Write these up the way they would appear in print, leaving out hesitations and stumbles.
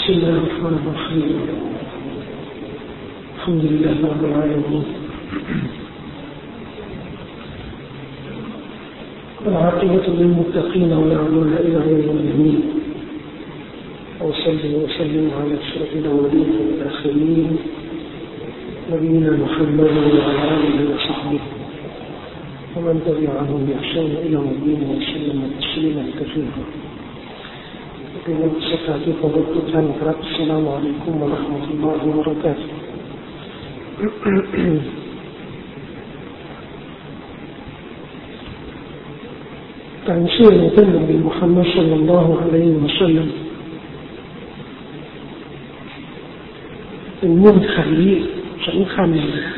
بسم الله الرحمن الرحيم الحمد لله رب العالمين والعاقبة للمتقين ولا عدوان إلا على الظالمين وصلي وسلم على أشرف الأولين والآخرين نبينا محمد وعلى آله وصحبه ومن تبعهم بإحسان إلى يوم الدين وسلم تسليما كثيرا. السلام عليكم ورحمة الله وبركاته.การเชื่อในท่านนบีมุฮัมมัดศ็อลลัลลอฮุอะลัยฮิวะซัลลัมเป็นเงื่อนไขสำคัญ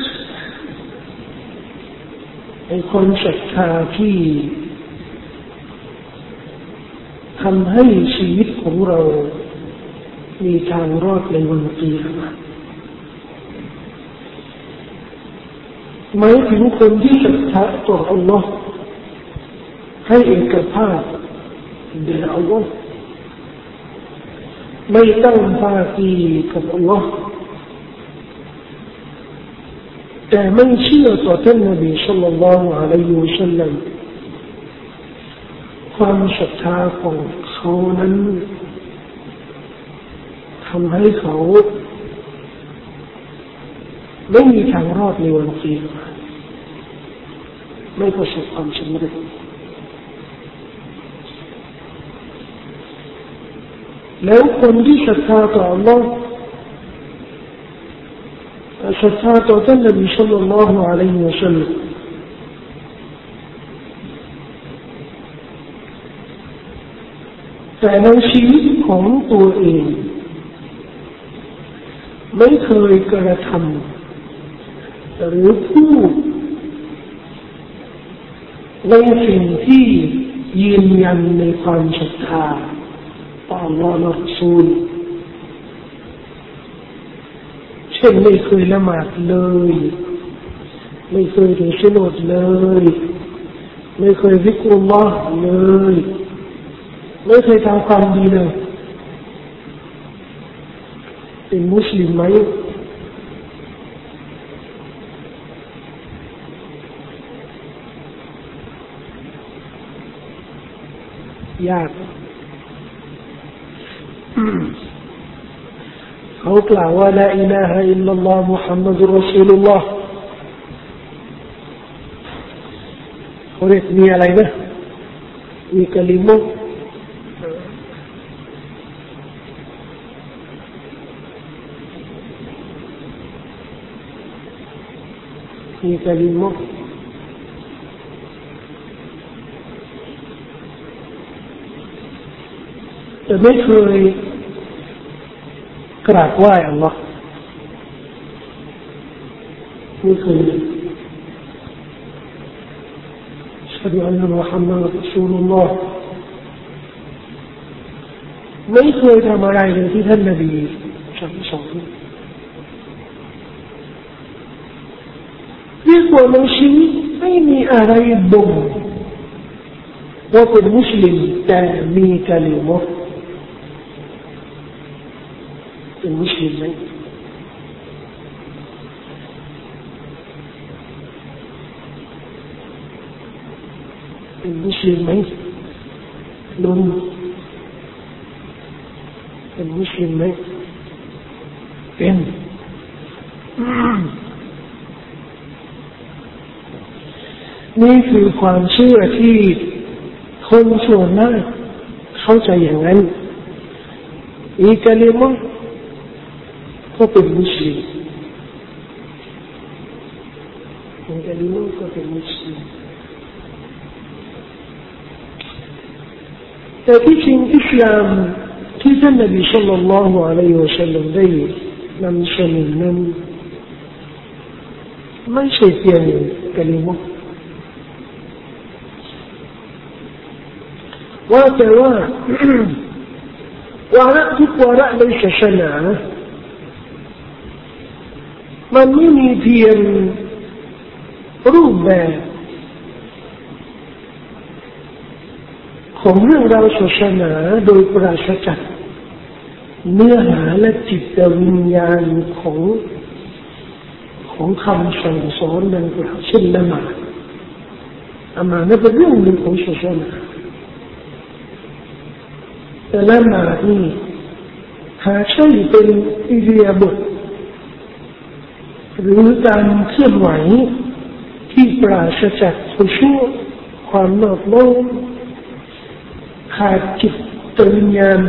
ในความศรัทธาที่ทำให้ชีวิตของเรามีทางรอดในวันกิยามะห์หมายถึงคนที่ศรัทธาต่ออัลลอฮ์ให้เอกภาพแด่อัลลอฮ์ไม่ตั้งภาคีกับอัลลอฮ์แต่ไม่เชื่อต่อท่านนบีศ็อลลัลลอฮุอะลัยฮิวะซัลลัมความศรัทธาของเขานั้นทำให้เขาไม่มีทางรอดในวันกิยามะห์ไม่ประสบความสำเร็จแล้วคนที่ศรัทธาต่ออัลลอฮ์ศรัทธาต่อท่านนบีศ็อลลัลลอฮุอะลัยฮิวะซัลลัมแต่ในชีวิตของตัวเองไม่เคยกระทำหรือพูดในสิ่งที่ยืนยันในความศรัทธาต่ออัลลอฮ์และรอซูลเช่นไม่เคยละหมาดเลยไม่เคยถือศีลอดเลยไม่เคยซิกรุลลอฮ์เลยไม่เคยทำความดีเลยเป็นมุสลิมไหมยากเขากล่าวว่าลาอิลาฮะอิลลัลลอฮ์มุฮัมมัดุรรอซูลุลลอฮ์เขาเรียกมีอะไรนะมีกะลิมะมีกะลิมะแต่ไม่เคยกราบไหว้อัลลอฮ์ไม่เคยอัชฮะดุอันนะมุฮัมมัดรอซูลุลลอฮ์ไม่เคยทำอะไรเลยที่ท่านนบีสั่งสอนเรียกว่าในชีวิตไม่มีอะไรบ่งว่าเป็นมุสลิมแต่มีกะลิมะห์เป็นมุสลิมไหมเป็นมุสลิมไหมลุงเป็นมุสลิมไหมเป็นนี่คือความเชื่อที่คนส่วนมากเข้าใจอย่างนั้นอีกะลิมะห์ก็เป็นมุสลิมอีกะลิมะห์ก็เป็นมุสลิมแต่ที่จริงอิสลามที่ท่านนบีศ็อลลัลลอฮุอะลัยฮิวะซัลลัมได้นำเสนอนั้นไม่ใช่เพียงกะลิมะห์ว่าแต่ว่าวาระทุกวาระในศาสนามันไม่มีเพียงรูปแบบของเรื่องราวศาสนาโดยปราศจากเนื้อหาและจิตวิญญาณของคำสั่งสอนดังกล่าวเช่นละหมาดอามานะเป็นเรื่องหนึ่งของศาสนาแต่ละหมาดนี่หาใช่เป็นอิริยาบถหรือการเคลื่อนไหวที่ปราศจากขุชู่ความนอบน้อมขาดจิตวิญญาณ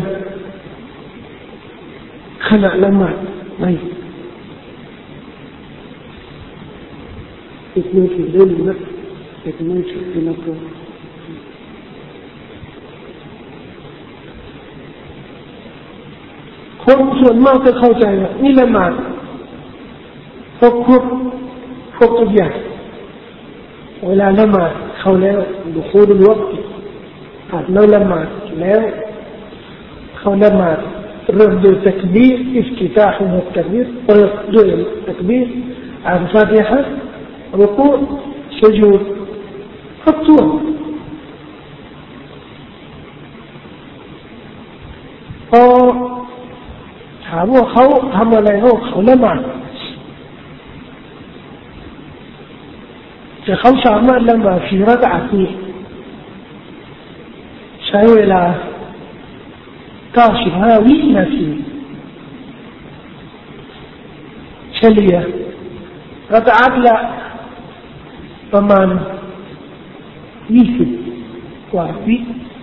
ขณะละหมาดไม่ติดมือถือได้หรือไม่ติดมือถือได้แล้วก็คนส่วนมากจะเข้าใจว่านี่ละหมาดครบทุกอย่างเวลาละหมาดเข้าแล้วดุคูรุลวักต์อาจละหมาดแล้วเข้าละหมาดเริ่มด้วยตักบีรอิฟติตาฮ์ของตักบีรเปิดด้วยตักบีรอ่านฟาติฮะรุกูอ์สุญูดครบถ้วนพอถามว่าเขาทำอะไรเขาละหมาดจะเขาสามารถละหมาด4 รากะอะห์นี้ใช้เวลา95 วินาทีเฉลี่ยรากะอะห์ละประมาณ20 กว่าวิ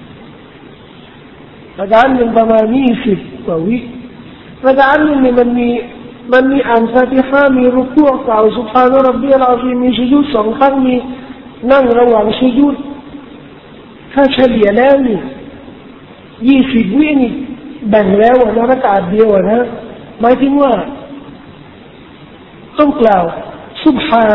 รากะอะห์หนึ่งประมาณ20 กว่าวิรากะอะห์หนึ่งมันมีอ่านฟาติฮะมีรุกูอ์กล่าวซุบฮานะร็อบบิยัลอะซีมมีสุญูด2 ครั้งมีนั่งระหว่างสุญูดถ้าเฉลี่ยแล้วนี่20 วินี่แบ่งแล้วนะรากะอะห์เดียวนะหมายถึงว่าต้องกล่าวซุบฮา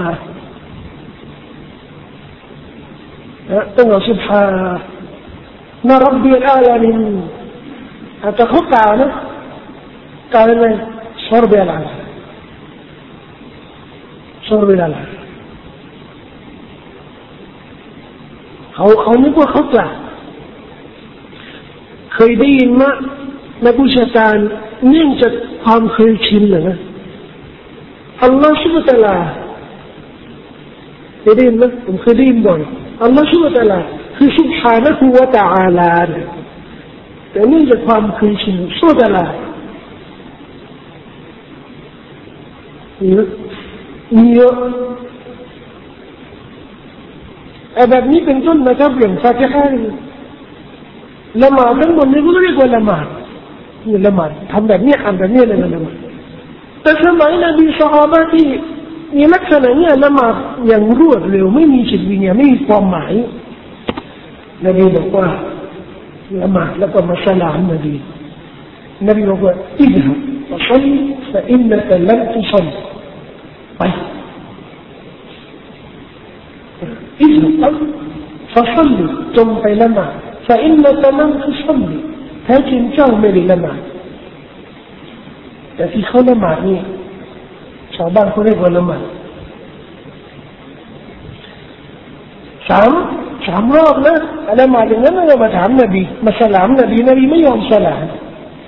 ต้องกล่าวซุบฮานะร็อบบิยัลอาลามินแต่เขากล่าวนะกล่าวยังไงصرب العلا صرب العلا เขานึกว่าเขากล่าวเคยได้ยินมานักวิชาการเนื่องจากความเคยชินนะอัลลอฮฺซุบฮานะฮูวะตะอาลาได้ยินไหมผมเคยได้ยินบ่อยอัลลอฮฺซุบฮานะฮูวะตะอาลาคือซุบฮานะฮูวะตะอาลาแต่เนื่องจากความเคยชินซุบฮานะฮูวะตะอาลามีเยอะแบบนี้เป็นต้นนะครับอย่างฟาติฮะละหมาดทั้งหมดนี้ก็เรียกว่าละหมาดนี่ละหมาดทำแบบนี้อ่านแบบนี้เลยละหมาดแต่สมัยนบีซอฮาบะห์ที่มีลักษณะนี้ละหมาดอย่างรวดเร็วไม่มีจิตวิญญาณไม่มีความหมายนบีบอกว่าละหมาดแล้วก็มาสลามนบีบอกว่าอิดฮะفصل فإنك لم تصل طيب اذهب فصل ثم لما فإنك لم تصلي لكن جاء لما แต่ที่เขาละหมาดนี่ชาวบ้านเขาเรียกว่าละหมาดสามรอบนะละหมาดอย่างนั้นเรามาถามนบีมาสลามนบีไม่ยอมสลาม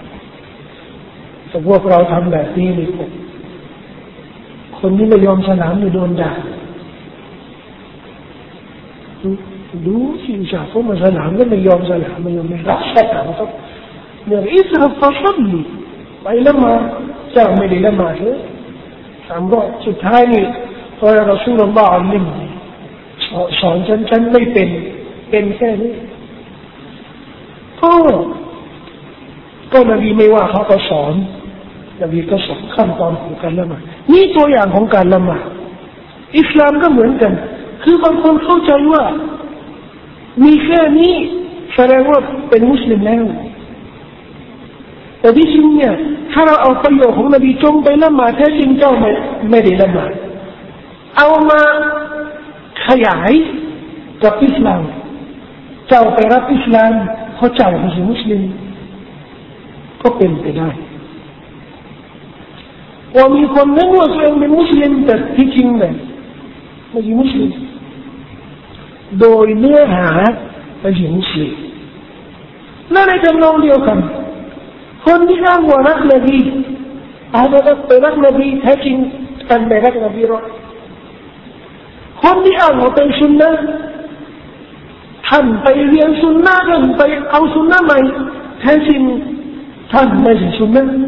แต่พวกเราทำแบบนี้นี่คนนี้ไม่ยอมสลามนี่โดนด่าดูสิจ่าเขามาสลามก็ไม่ยอมสลามไม่ยอมไม่รับสลามครับเนี่ยอิสระฟังดีไปละมาเจ้าไม่ได้ละมาเลย3 รอบสุดท้ายนี่พอเราสู้ลำบากนิ่งสอนฉันไม่เป็นแค่นี้ก็นบีไม่ว่าเขาก็สอนนบีก็สอนขั้นตอนของการละหมาดนี่ตัวอย่างของการละหมาดอิสลามก็เหมือนกันคือบางคนเข้าใจว่ามีแค่นี้แสดงว่าเป็นมุสลิมแล้วแต่ที่จริงเนี่ยถ้าเราเอาประโยชน์ของนบีจงไปละหมาดแท้จริงเจ้าไม่ได้ละหมาดเอามาขยายกับอิสลามเจ้าไปรับอิสลามเพราะเจ้าเป็นมุสลิมก็เป็นไปได้ว่ามีคนนึกว่าตัวเองเป็นมุสลิมแต่ที่จริงเนี่ยไม่ใช่มุสลิมโดยเนื้อหาไม่ใช่มุสลิมและในทำนองเดียวกันคคนที่อ้างว่ารักนบีอาจจะไปรักนบีแท้จริงกันไม่รักนบีหรอกคนที่อ้างว่าเป็นซุนนะห์ท่านไปเรียนซุนนะห์ท่านไปเอาซุนนะห์ใหม่แท้จริงท่านไม่ใช่ซุนนะห์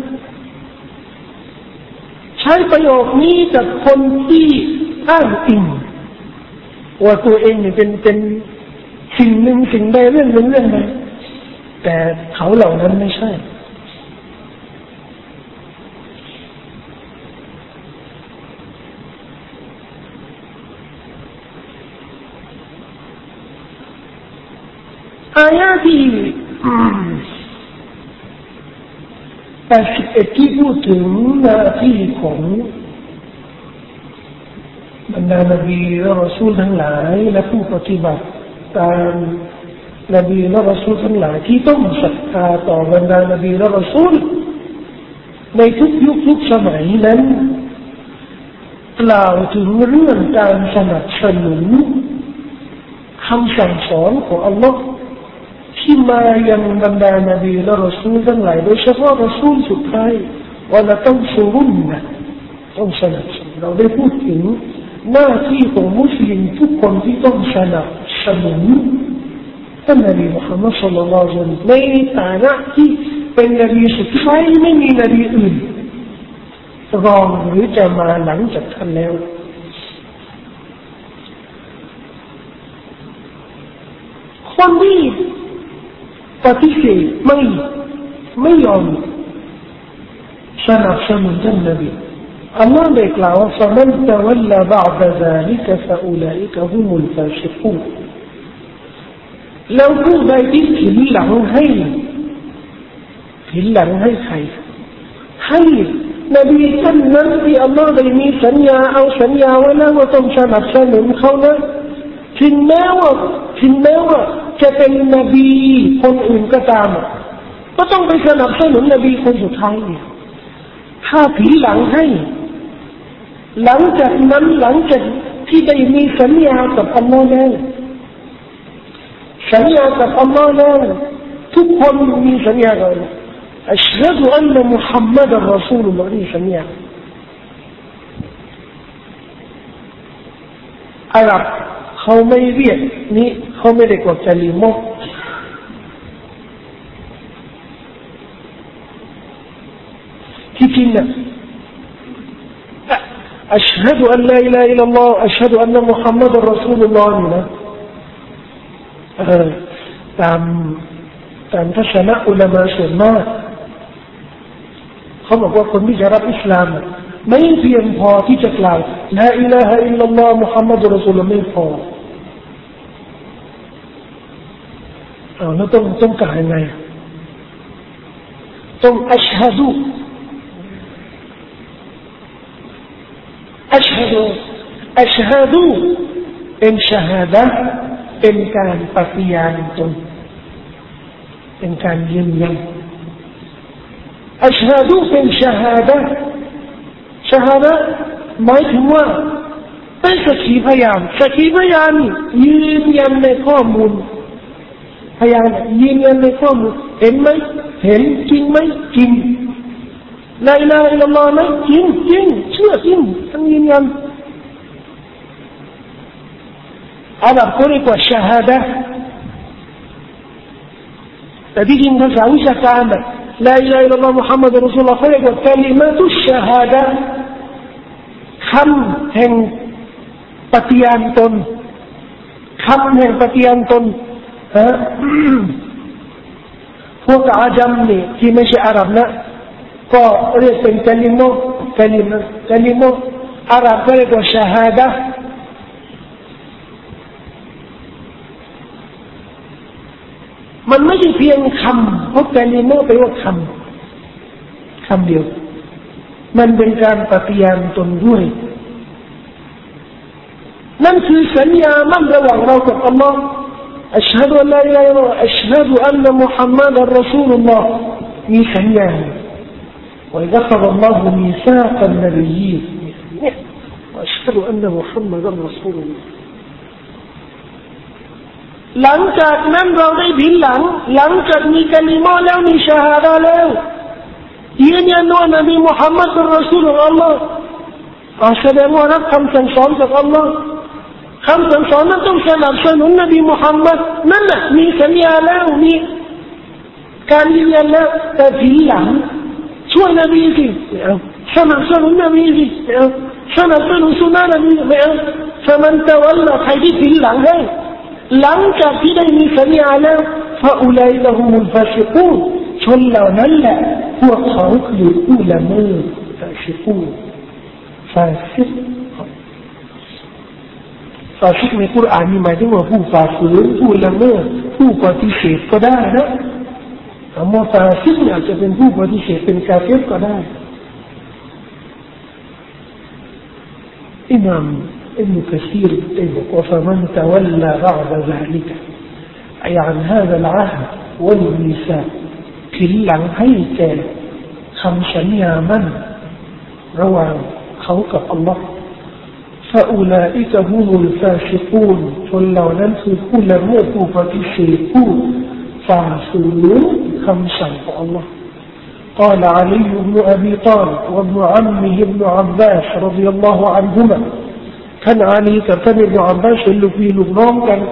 ใช้ประโยคนี้กับคนที่อ้างอิงว่าตัวเองเนี่ยเป็นสิ่งหนึ่งสิ่งใดเรื่องหนึ่งเรื่องใดแต่เขาเหล่านั้นไม่ใช่อายะที่81ที่พูดถึงหน้าที่ของบรรดานบีและรอซูลทั้งหลายและผู้ปฏิบัติตามนบีและรอซูลทั้งหลายที่ต้องศรัทธาต่อบรรดานบีและรอซูลในทุกยุคทุกสมัยนั้นกล่าวถึงเรื่องการสนับสนุนคำสั่งสอนของอัลลอฮ์ที่มายังบรรดานบีและรอซูลทั้งหลายโดยเฉพาะรอซูลสุดท้ายว่าเราต้องสูรุนนะต้องสนับสนุนเราได้พูดถึงหน้าที่ของมุสลิมทุกคนที่ต้องสนับสนุนท่านนบีมุฮัมมัดศ็อลลัลลอฮุอะลัยฮิวะซัลลัมในฐานะที่เป็นนบีสุดท้ายไม่มีนบีอื่นรองหรือจะมาหลังจากท่านแล้วคนที่ปฏิเสธไม่ยอมสนับสนุนท่านนบีอัลลอฮ์ได้กล่าวว่า فمن تولى بعد ذلك فأولئك هم الفاسقون แล้วผู้ใดที่ผินหลังให้ใครให้นบีท่านนั้นที่อัลลอฮ์ได้มีสัญญาเอาสัญญาไว้แล้วว่าต้องสนับสนุนเขานะถึงแม้ว่าจะเป็นนบีคนอื่นก็ตามก็ต้องไปสนับสนุนนบีคนสุดท้ายเนี่ยถ้าผินหลังให้หลังจากที่ได้มีสัญญากับอัลลอฮ์แล้วสัญญากับอัลลอฮ์แล้วทุกคนมีสัญญากันอัชฮะดุอันนะมุฮัมมัดรอซูลุลลอฮ์นี่สัญญาอาหรับเขาไม่เรียกนี้เขาไม่ได้กดจะลิมอที่จริงน่ะأشهد أن لا إله إلا الله أشهد أن محمد رسول الله นี่นะตามทัศนะอุลามะส่วนมากเขาบอกว่าคนที่จะรับอิสลามไม่เพียงพอที่จะกล่าวลาอิลาฮะอิลลัลลอฮ์มุฮัมมัดรอซูลุลลอฮ์ไม่พอแล้วต้องกล่าวยังไงต้องอัชฮะดูเป็นชาฮาดะเป็นการปฏิญาณตนเป็นการยืนยันอัชฮะดูเป็นชาฮาดะหมายถึงว่าเป็นสักขีพยานยืนยันในข้อมูลพยานยืนยันในข้อมูลเห็นไหมเห็นจริงไหมจริงลาอิลาฮะอิลลัลลอฮ์ไหมจริงเชื่อจริงทั้งยืนยันอาหรับเขาเรียกว่าชาฮาดะแต่ที่จริงภาษาวิชาการแบบลาอิลาฮะอิลลัลลอฮ์มุฮัมมัดรอซูลุลลอฮ์เขาเรียกว่ากะลิมะตุชชาฮาดะคำแห่งปฏิญาณตนพวกอาจัมนี่ที่ไม่ใช่อาหรับนะก็เรียกเป็นกะลิมะอาหรับก็เรียกว่าชาฮาดะมันไม่ใช่เพียงคำเพราะกะลิมะแปลว่าคำเดียวมันเป็นการปฏิญาณตนด้วยนั่นคือสัญญามั่นระหว่างเรากับอัลลอฮ์อัชฮะดุอัลลอฮ์อิลาฮะอิลลัลลอฮ์อัชฮะดุอันนะมุฮัมมัดรอซูลุลลอฮ์มีสัญญาوإذا أخذ الله ميثاق النبيين وأشهد أن محمدا رسول الله หลังจากนั้นเราได้ผินหลังจากมีกะลิมะแล้วมีชาฮาดะแล้วยืนยันว่านบีมุฮัมมัดเป็นรอซูลของอัลลอฮ์แสดงว่ารับคำสั่งสอนจากอัลลอฮ์คำสั่งสอนนั้นต้องสนับสนุนนบีมุฮัมมัดนั่นแหละมีสัญญาแล้วมีการยืนยันแล้วแต่ทีหลังช่วยนบีสิไม่เอาสนับสนุนนบีสิไม่เอาสนับสนุนสุนนะนบีไม่เอาถ้ามันตะวันละใครที่ทีหลังให้หลังจากที่ได้มีสัญญาแล้วฟาอุลัยละฮุมุลฟาซิกูนชนเหล่านั้นแหละพวกเขาคือผู้ละเมิดฟาซิกูนฟาซิกฟาซิกในกุรอานมีหมายถึงว่าผู้ฝ่าฝืนผู้ละเมิดผู้ปฏิเสธก็ได้นะแต่ว่าฟาซิกเนี่ยจะเป็นผู้ปฏิเสธเป็นกาเฟรก็ได้อิมามอิบนุกะซีรได้บอกว่าفمن تولى بعد ذلك أي عن هذا العهد والميثاق ผินหลังให้แก่คำสัญญามั่นระหว่างเขากับอัลลอฮ์فأولئك هم الفاسقون ชนเหล่านั้นคือผู้ละเมิดผู้ปฏิเสธผู้ฝ่าฝืนคำสั่งของอัลลอฮ์قال علي بن أبي طالب وابن عمه ابن عباس رضي الله عنهما كان علي كان ابن عباس اللي فيه لبنان كان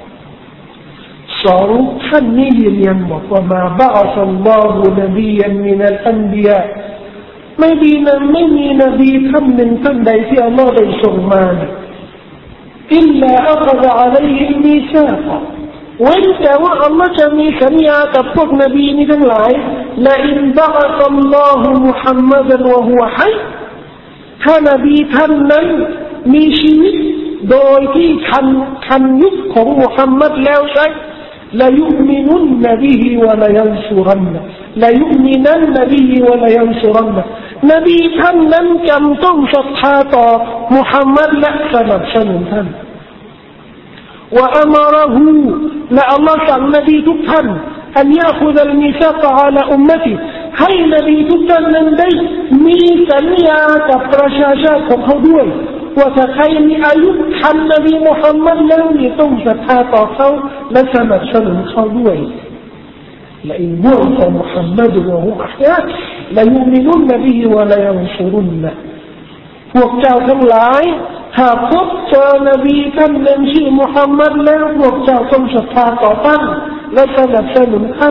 صاروا حني ينبط وما بعث الله نبيا من الأنبياءไม่มีนบีท่านหนึ่งท่านใดที่อัลลอฮ์ได้ส่งมาอิลลาอัคซะอะลัยฮิมีซาฟะเว้นแต่ว่าอัลลอฮ์จะมีสัญญากับพวกนบีนี้ทั้งหลายละอินบะอะซัลลอฮุมุฮัมมัดวะฮุวะฮัยถ้านบีท่านนั้นมีชีวิตโดยที่ทันยุคของมุฮัมมัดแล้วใช่ละยุมินุนนบีวะละยันซุรันนะละยุมินันนบีวะละยันซุรันนะนบีท่านนั้นจำต้องศรัทธาต่อมุฮัมมัดและสนับสนุนท่านว่าอัมรหูและอัลลอฮ์สั่งนบีทุกท่านอันยาคุดลมิซาฟะอาลาอุมมะติให้นบีทุกท่านนั้นได้มีสัญญากับประชาชาติของเขาด้วยว่าถ้าใครมีอายุทันนบีมุฮัมมัดแล้วนี่ต้องศรัทธาต่อเขาและสนับสนุนเขาด้วยلئن بعث محمد وهم أحياء ليؤمنن به ولينصرنه พวกเจ้าทั้งหลายหากพบเจอนบีท่านหนึ่งชื่อมุฮัมมัดแล้วพวกเจ้าต้องศรัทธาต่อท่านและสนับสนุนท่าน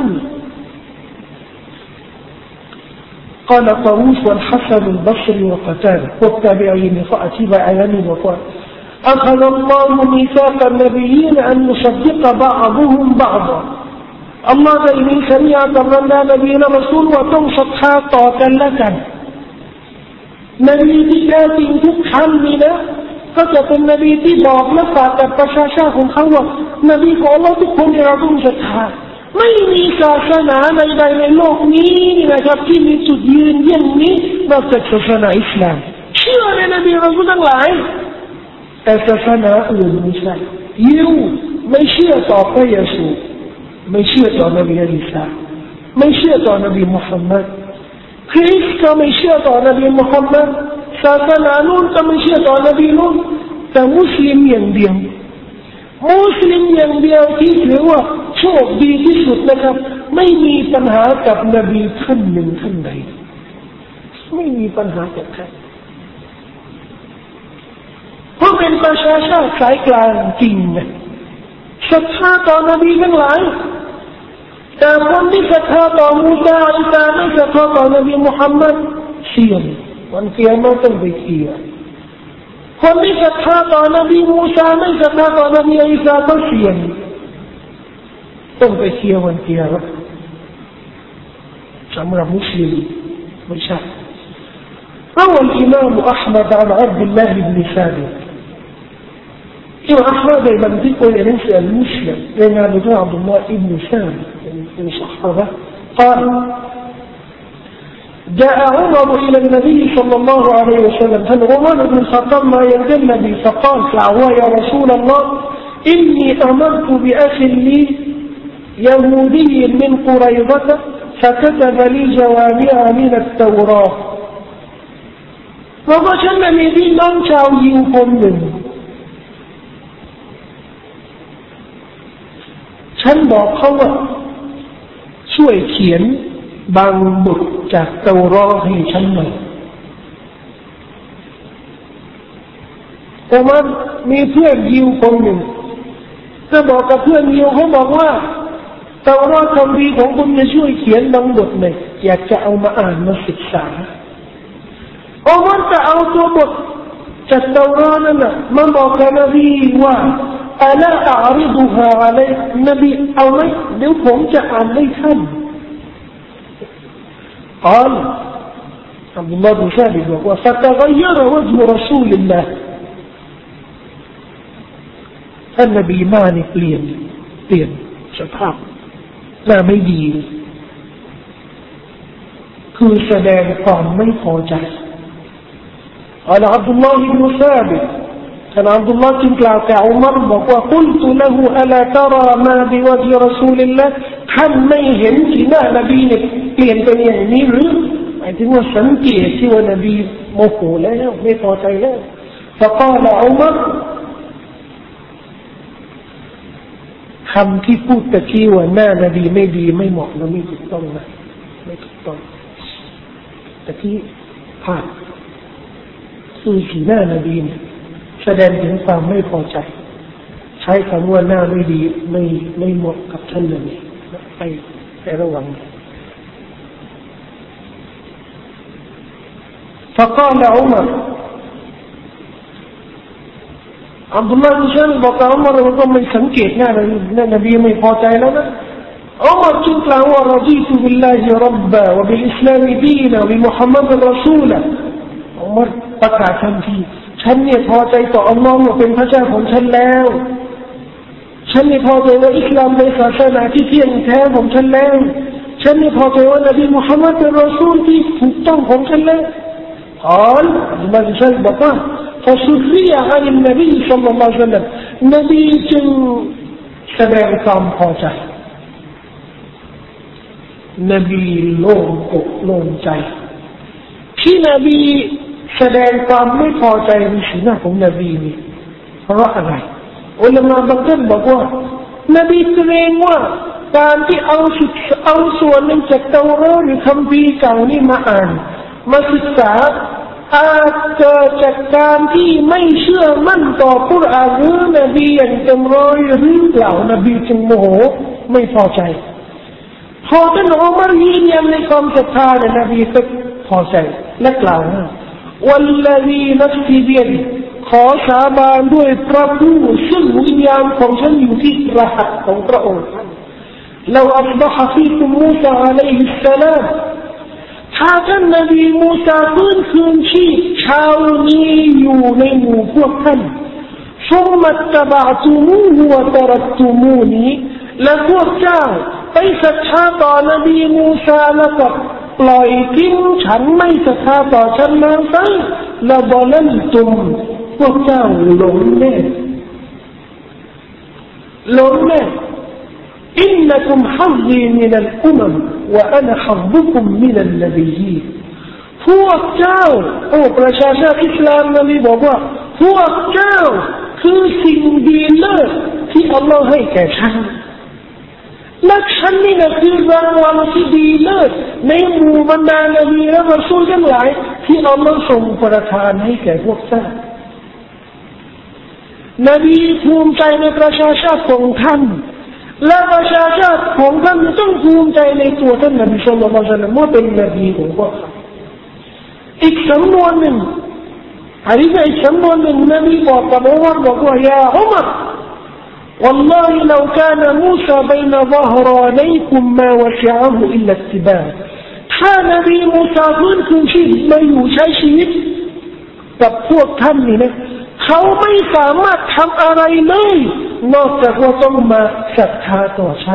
قال طاووس والحسن البصري وقتادة والتابعين فأتبع أيامين وقال أخذ الله ميثاق النبيين أن يصدق بعضهم بعضا الله ได้มีสัญญากับบรรดานบีและรอซูลว่าต้องศรัทธาต่อกันและกันนบีที่แท้จริงทุกท่านนี่นะก็จะเป็นนบีที่บอกและฝากกับประชาชาติของเขาว่านบีของอัลเลาะห์ทุกคนเราต้องศรัทธาไม่มีศาสนาใดๆในโลกนี้นะครับที่มีจุดยืนอย่างนี้นอกจากศาสนาอิสลามเชื่อในนบีเราทั้งหลายแต่ศาสนาอื่นไม่ใช่ยิวไม่เชื่อต่อพระเยซูไม่เชื่อต่อนบีอีสาไม่เชื่อต่อนบีมุฮัมมัดคริสต์ก็ไม่เชื่อต่อนบีมุฮัมมัดศาสนานู้นก็ไม่เชื่อต่อนบีนู้นแต่มุสลิมอย่างเดียวที่ถือว่าโชคดีที่สุดนะครับไม่มีปัญหากับนบีท่านหนึ่งท่านใดไม่มีปัญหากับใครเพราะเป็นประชาชาติสายกลางจริงนะศรัทธาต่อนบีทั้งหลายแต่คนที่ศรัทธาต่อมูซาอิสาไม่ศรัทธาต่อนบีมุฮัมมัดเสี่ยงวันเกียรติต้องไปเคลียร์คนที่ศรัทธาต่อนบีมูซาไม่ศรัทธาต่อนบีอิสาก็เสี่ยงต้องไปเคลียร์วันเกียรติสำหรับมุสลิมไม่ใช่روى الإمام أحمد عن عبد الله بن ثابت إمام أحمد من ذكر ينسى المسلم لأن عبد الله بن ثابت من صحابة قال جاء عمر إلى النبي صلى الله عليه وسلم هل عمر بن الخطاب ما يرجى النبي فقال فعوى يا رسول الله إني أمرت بأخ لي يهودي من قريظة فكتب لي جوامع من التوراة เพราะว่าฉันมีพี่น้องชาวยิวคนหนึ่งฉันบอกเขาว่าช่วยเขียนบางบทจากเตารอให้ฉันหน่อยแต่มันมีเพื่อนยิวคนหนึ่งก็บอกกับเพื่อนยิวเขาบอกว่าเตารอคำพีของคุณจะช่วยเขียนบางบทหน่อยอยากจะเอามาอ่านมาศึกษามันจะเอาตัวบทจากเตารอนั่นน่ะมาบอกกับนบีว่าอัลาอัริดุฮาอะลัยนบีเอาไหมเดี๋ยวผมจะอ่านให้ท่านقال عبد الله بن ثابت يقول فتغير وجه رسول الله النبي ماเปลี่ยนสภาพหน้าไม่ดีคือแสดงความไม่พอใจقال عبد الله بن ثابت كان عبد اللهจึงกล่าวแก่อุมัรบอกว่า قلت له ألا ترى ما بوجه رسول الله ท่านไม่เห็นที่หน้านบีเนี่ยเปลี่ยนไปอย่างนี้หรือหมายถึงว่าสังเกตที่ว่านบีโมโหแล้วไม่พอใจแล้ว فقال عمر คำที่พูดตะกี้ว่าหน้านบีไม่ดีไม่เหมาะและไม่ถูกต้องนะไม่ถูกต้องตะกี้พลาดคือสีหน้านบีเนี่ยแสดงถึงความไม่พอใจใช้คำว่าหน้าไม่ดีไม่เหมาะกับท่านเลยไประวังفقال عمر عبد الله بن ثابتบอกกับอุมัรว่าก็ไม่สังเกตหน้านบีไม่พอใจแล้วนะอุมัรจึงกล่าวว่ารฎีตุบิลลาฮิร็อบบะวะบิลอิสลามดีนะวะบิมุฮัมมัดรอซูละอุมัรประกาศทันทีฉันเนี่ยพอใจต่ออัลลอฮ์ว่าเป็นพระเจ้าของฉันแล้วฉันนี่พอใจว่าอิสลามเป็นศาสนาที่เที่ยงแท้ของฉันแล้วฉันนี่พอใจว่านบีมุฮัมมัดเป็นรอซูลที่ถูกต้องของฉันแล้วقال ما شاء الله فسري عن النبي صلى الله عليه وسلم نبي จึงแสดงความพอใจนบีโล่งอกโล่งใจที่นบีแสดงความไม่พอใจในสีหน้าของนบีนี่เพราะอะไรอุลามะบางท่านบอกว่านบีเกรงว่าการที่เอาส่วนหนึ่งจากเตารอหรือคัมภีร์เก่านี่มาอ่านมาศึกษาอาจเกิดจากการที่ไม่เชื่อมั่นต่อกุรอานหรือนบีอย่างเต็มร้อยหรือเปล่านบีจึงโมโหไม่พอใจพอท่านอุมัรยืนยันในความศรัทธาเนี่ยนบีก็พอใจและกล่าวว่าวัลลซีนัฟซีบิยดิขอสาบานด้วยพระผู้ซึ่งวิญญาณของฉันอยู่ที่รหัสของพระองค์เราอัศบะฮะฟีกุมมูซาอะลัยฮิสสลามถ้าท่านนบีมูซาฟื้นคืนชีพเช้านี้อยู่ในหมู่พวกท่านซุมมัตตะบะตุมูฮุวะตะรักตุมูนีและพวกเจ้าไปศรัทธาต่อนบีมูซาแล้วก็ปล่อยทิ้งฉันไม่ศรัทธาต่อฉันแล้วไซละบอลันตุมพวกเจ้าหลงแน่إنكم حظي من الأمم وأنا حظكم من النبيين พวกเจ้าประชาชาติอิสลามนบีบอกว่าพวกเจ้าคือสิ่งดีเลิศที่อัลลอฮ์ให้แก่ฉันและฉันนี่นะคือรางวัลที่ดีเลิศในหมู่บรรดานบีและรอซูลทั้งหลายที่อัลลอฮ์ทรงประทานให้แก่พวกเจ้านบีภูมิใจในประชาชาติของท่านและประชาชาติของท่านต้องภูมิใจในตัวท่านนบีศ็อลลัลลอฮุอะลัยฮิวะซัลลัมว่าเป็นนบีของพวกเขาอีกสำนวนหนึ่งอีกสำนวนหนึ่งนบีบอกกับอุมัรบอกว่ายาอุมัร والله لو كان موسى بين ظهرانيكم ما وسعه إلا اتباع ถ้านบีมูซาฟื้นคืนชีพมาอยู่ใช้ชีวิตกับพวกท่านนี่นะเขาไม่สามารถทำอะไรเลยนอกจากว่าต้องมาศรัทธาต่อฉัน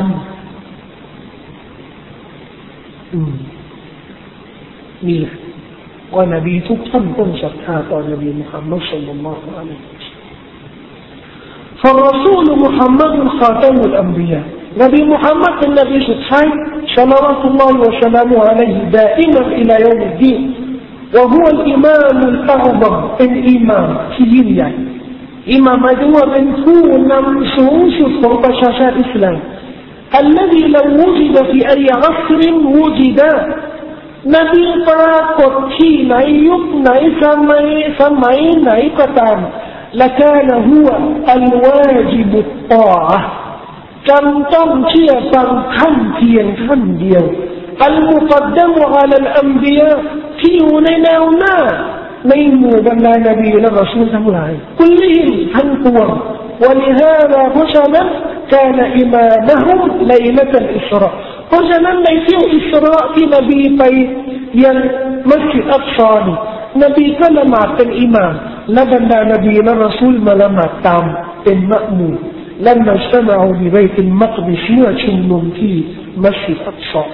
นี่แหละว่านบีทุกท่านต้องศรัทธาต่อนบีมุฮัมมัดศ็อลลัลลอฮุอะลัยฮิวะซัลลัม فالرسول محمد خاتم الأنبياء نبي محمد النبي سبحانه صلوات الله وسلامه عليه دائما إلى يوم الدين وهو الإمام الأعظم الإمام فيยิ่งใหญ่อิหม่ามหมายถึงว่าเป็นผู้นำสูงสุดของประชาชาติอิสลาม الذي لو وجد في أي عصر وجد นบีปรากฏที่ไหนยุคไหนสมัยไหนก็ตามلكان هو الواجب الطاعة จำต้องเชื่อฟังท่านเพียงท่านเดียว المقدم على الأنبياء ที่อยู่ในแนวหน้าในหมู่บรรดานบีและรอซูลทั้งหลายคุลลิฮิมทั้งปวง ولهذا เพราะฉะนั้น كان إمامهم ليلة الإسراء เพราะฉะนั้นในเที่ยวอิสราที่นบีไปยังมัสยิดอักษานบีก็ละหมาดเป็นอิหม่ามและบรรดานบีและรอซูลมาละหมาดตามเป็นมะมูมلما اجتمعوا ببيت المقدس เมื่อชุมนุมที่มัสยิดอักษา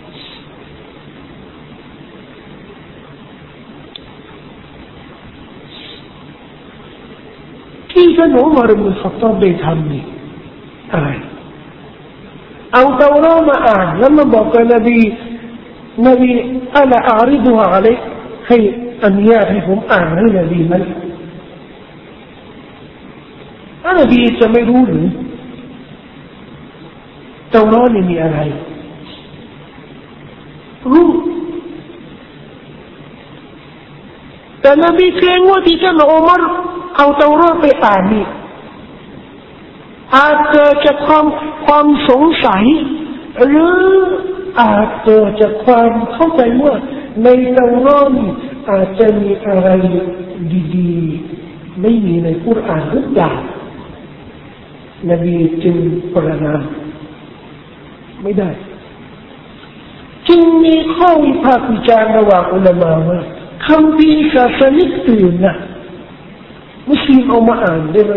ที่ท่านอุมัรอิบนุลค็อฏฏอบได้ทำนี่อะไรเอาเตารามาอ่านแล้วมาบอกกับนบีอะลาอาริดุฮะอะลัยให้อนุญาตให้ผมอ่านให้นบีไหมนบีจะไม่รู้หรือเตารานี่มีอะไรรู้แต่นบีเกรงว่าที่ท่านอุมัรเอาเตาราไปอ่านนี่อาจเกิดจากความสงสัยหรืออาจเกิดจากความเข้าใจว่าในเตารานี่อาจจะมีอะไรดีๆไม่มีในกุรอานหรือเปล่านบีจึงประนามไม่ได้จึงมีข้อวิพากษ์วิจารณ์ระหว่างอุลามะว่าคำพีศาสนิกอื่นนะมุสลิมเอามาอ่านได้ไหม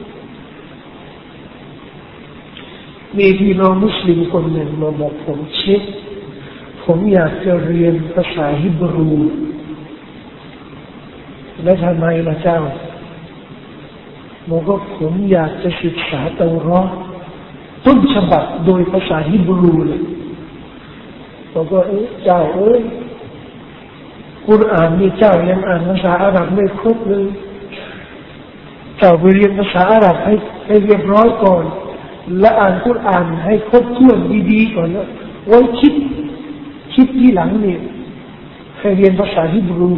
มีพี่น้องมุสลิมคนหนึ่งมาบอกผมเช็คผมอยากจะเรียนภาษาฮิบรูและทำไมล่ะเจ้าบอกว่าผมอยากจะศึกษาเตารอต้นฉบับโดยภาษาฮิบรูเลยบอกว่าเจ้ากุรอานนี่เจ้ายังอ่านภาษาอาหรับไม่ครบเลยเจ้าไปเรียนภาษาอาหรับให้เรียบร้อยก่อนและอ่านกุรอานให้ครบถ้วนดีๆก่อนแล้วไว้คิดที่หลังนี่ให้เรียนภาษาฮิบรู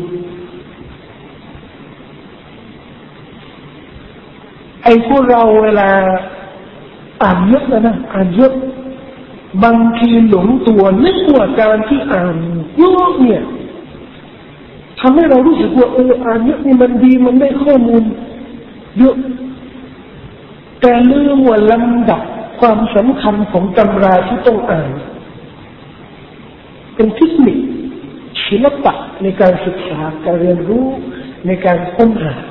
ไอ้พวกเราเวลาอ่านเยอะนะอ่านเยอะบางทีหลงตัวนึกว่าการที่อ่านเยอะเนี่ยทำให้เรารู้สึกว่าอ่านเยอะนี่มันดีมันได้ข้อมูลเยอะแต่ลืมว่าลำดับความสำคัญของตำราที่ต้องอ่านเป็นเทคนิคศิลปะในการศึกษาการเรียนรู้ในการค้นหา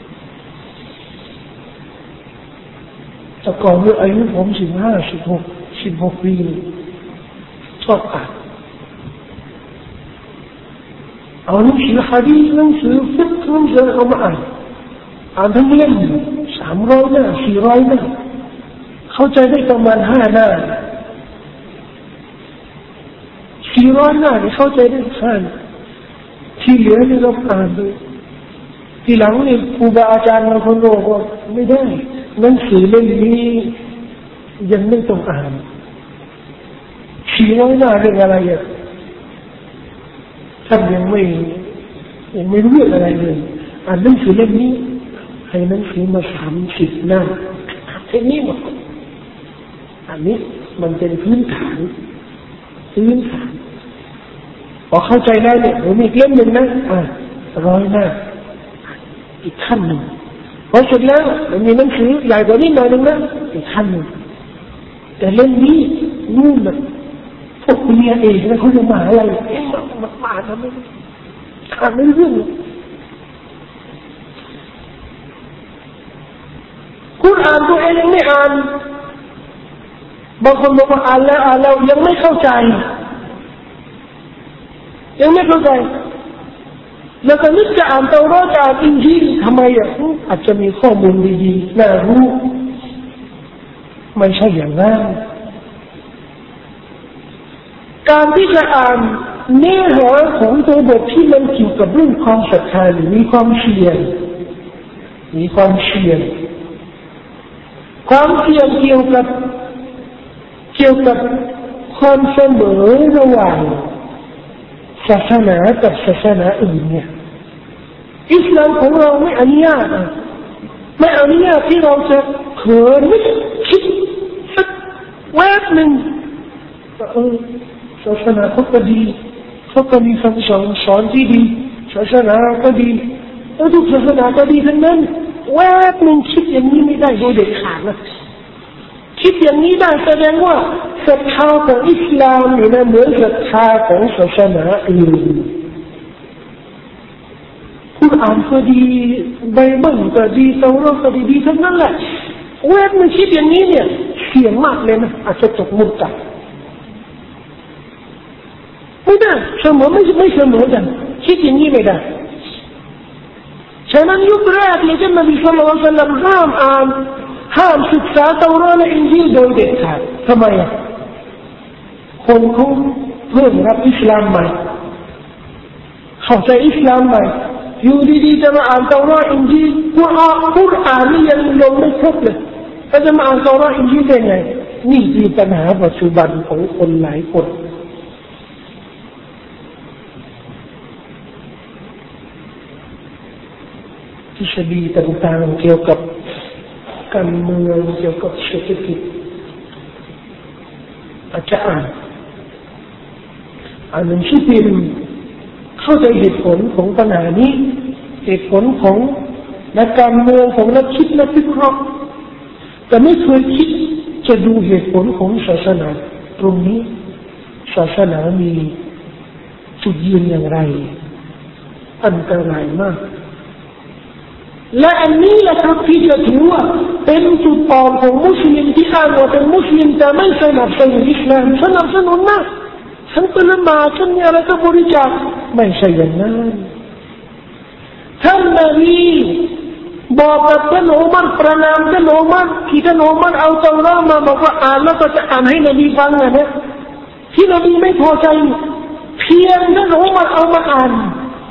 แต่ก่อนเมื่ออายุผม16 ปีชอบอ่านเอาหนังสือฮะดีษหนังสือฟิกหนังสือเอามาอ่านทั้งเล่ม300 หน้า400 หน้าเข้าใจได้ประมาณ5 หน้า400 หน้านี่เข้าใจได้5ที่เหลือนี่เราอ่านไปทีหลังนี่ครูบาอาจารย์บางคนบอกว่าไม่ได้หนังสือเล่มนี้ยังไม่ต้องอ่าน400 หน้าเรื่องอะไรอ่ะท่านยังไม่รู้เรื่องอะไรเลยอ่านหนังสือเล่มนี้ให้หนังสือมา30 หน้าแค่นี้หมดอันนี้มันเป็นพื้นฐานพอเข้าใจได้เนี่ยผมมีเล่มหนึ่งนะ100 หน้าอีกขั้นหนึ่งพอเสร็จแล้วมันมีหนังสือใหญ่กว่านี้หน่อยนึงนะอีกขั้นหนึ่งแต่เล่มนี้นู่นแบบพวกคุณเรียนเองนะเขาจะมาอะไรมาทำไมอ่านไม่รู้เรื่องคุณอ่านตัวเองยังไม่อ่านบางคนบอกว่าอ่านแล้วยังไม่เข้าใจแล้วก็นึกจะอ่านเตาราจะอ่านอินจีลทำไมอาจจะมีข้อมูลดีๆน่ารู้ไม่ใช่อย่างนั้นการที่จะอ่านเนื้อหาของตัวบทที่มันเกี่ยวกับเรื่องความศรัทธาหรือมีความเสี่ยงเกี่ยวกับเกี่ยวกับความเสมอระหว่างศาสนากับศาสนาอื่นเนี่ยอิสลามของเราไม่อนุญาตที่เราจะเผลอนึกคิดสักแวบหนึ่งศาสนาเขาก็ดีเขาก็มีคำสอนที่ดีศาสนาก็ดีทุกศาสนาก็ดีทั้งนั้นแวบหนึ่งคิดอย่างนี้ไม่ได้โดยเด็ดขาดนะคิดอย่างนี้ได้แสดงว่าศรัทธาของอิสลามนี่นะเหมือนศรัทธาของศาสนาอื่นกุรอานก็ดีไบเบิลก็ดีเตาเราก็ดีทั้งนั้นแหละแวบหนึ่งคิดอย่างนี้เนี่ยเสี่ยงมากเลยนะอาจจะตกมุกกันไม่ได้เสมอไม่เสมอกันคิดอย่างนี้ไม่ได้ฉะนั้นยุคแรกเลยที่นบีศ็อลลัลลอฮุอะลัยฮิวะซัลลัมห้ามศึกษาเตาราและอินจีลโดยเด็ดขาดทำไมคนเขาเพิ่งรับอิสลามใหม่เข้าใจอิสลามใหม่อยู่ดีๆจะมาอ่านเตาราอินจีลกุรอานนี่ยังลงไม่ครบเลยจะมาอ่านเตาราอินจีลได้ไงนี่คือปัญหาปัจจุบันของคนหลายคนทฤษฎีต่างๆเกี่ยวกับการเมืองเกี่ยวกับเศรษฐกิจอาจจะอ่านหนังสือพิมพ์เข้าใจเหตุผลของปัญหานี้เหตุผลของนักการเมืองของนักคิดนักวิเคราะห์แต่ไม่เคยคิดจะดูเหตุผลของศาสนาตรงนี้ศาสนามีจุดยืนอย่างไรอันตรายมากและอันนี้แหละครับที่จะถือว่าเป็นจุดอ่อนของมุสลิมที่อ้างว่าเป็นมุสลิมแต่ไม่สนับสนุนอิสลามสนับสนุนนะฉันเป็นละหมาดฉันมีอะไรก็บริจาคไม่ใช่อย่างนั้นท่านนบีบอกกับท่านอุมัรประนามท่านอุมัรที่ท่านอุมัรเอาเตารามาบอกว่าอ่านแล้วก็จะอ่านให้นบีฟังนะที่นบีไม่พอใจเพียงท่านอุมัรเอามาอ่าน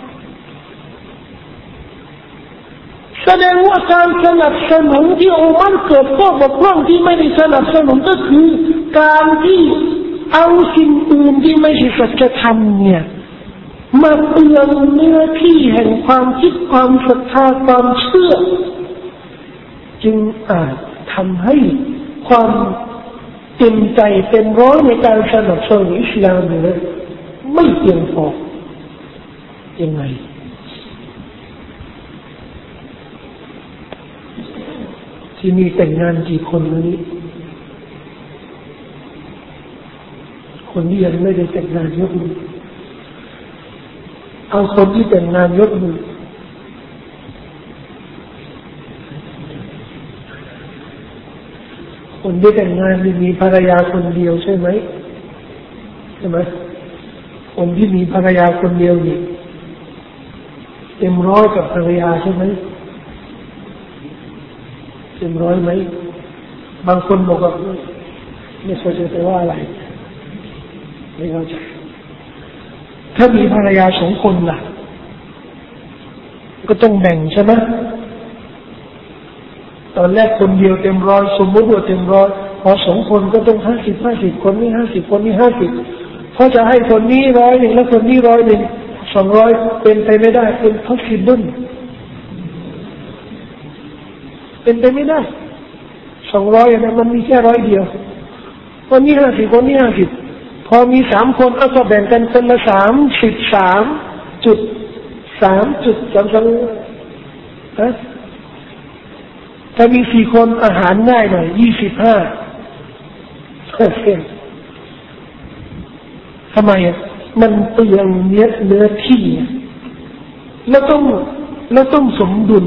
แสดงว่าการสนับสนุนที่อุมัรเกิดข้อบกพร่องที่ไม่ได้สนับสนุนก็คือการที่เอาสิ่งอื่นที่ไม่ใช่สัจธรรมเนี่ยมาเปลืองเนื้อที่แห่งความคิดความศรัทธาความเชื่อจึงอาจทำให้ความเต็มใจเต็มร้อยในการสนับสนุนอิสลามเนี่ยไม่เพียงพอยังไงที่มีแต่งงานกี่คนนี้คนที่ยังไม่ได้แต่งงานยกมือเอาคนที่แต่งงานยกมือคนที่แต่งงานมีภรรยาคนเดียวใช่ไหมคนที่มีภรรยาคนเดียวนี่เต็มร้อยกับภรรยาใช่ไหมเต็มร้อยไหมบางคนบอกว่าไม่เข้าใจว่าอะไรไม่เข้าใจถ้ามีภรรยา2 คนล่ะก็ต้องแบ่งใช่ไหมตอนแรกคนเดียวเต็มร้อยสมมติว่าเต็มร้อยพอ2 คนก็ต้อง50คนนี้50คนนี้50พอจะให้คนนี้100แล้วคนนี้100 200เป็นไปไม่ได้เป็นpossibleเป็นไปไม่ได้200นะมันมีแค่100เดียวคนนี้50คนนี้50พอมี3 คนก็แบ่งกันคนละ33.3 จุดถ้ามี4 คนอาหารง่ายหน่อย25ทำไมมันเปลืองเนื้อที่แล้วต้องสมดุล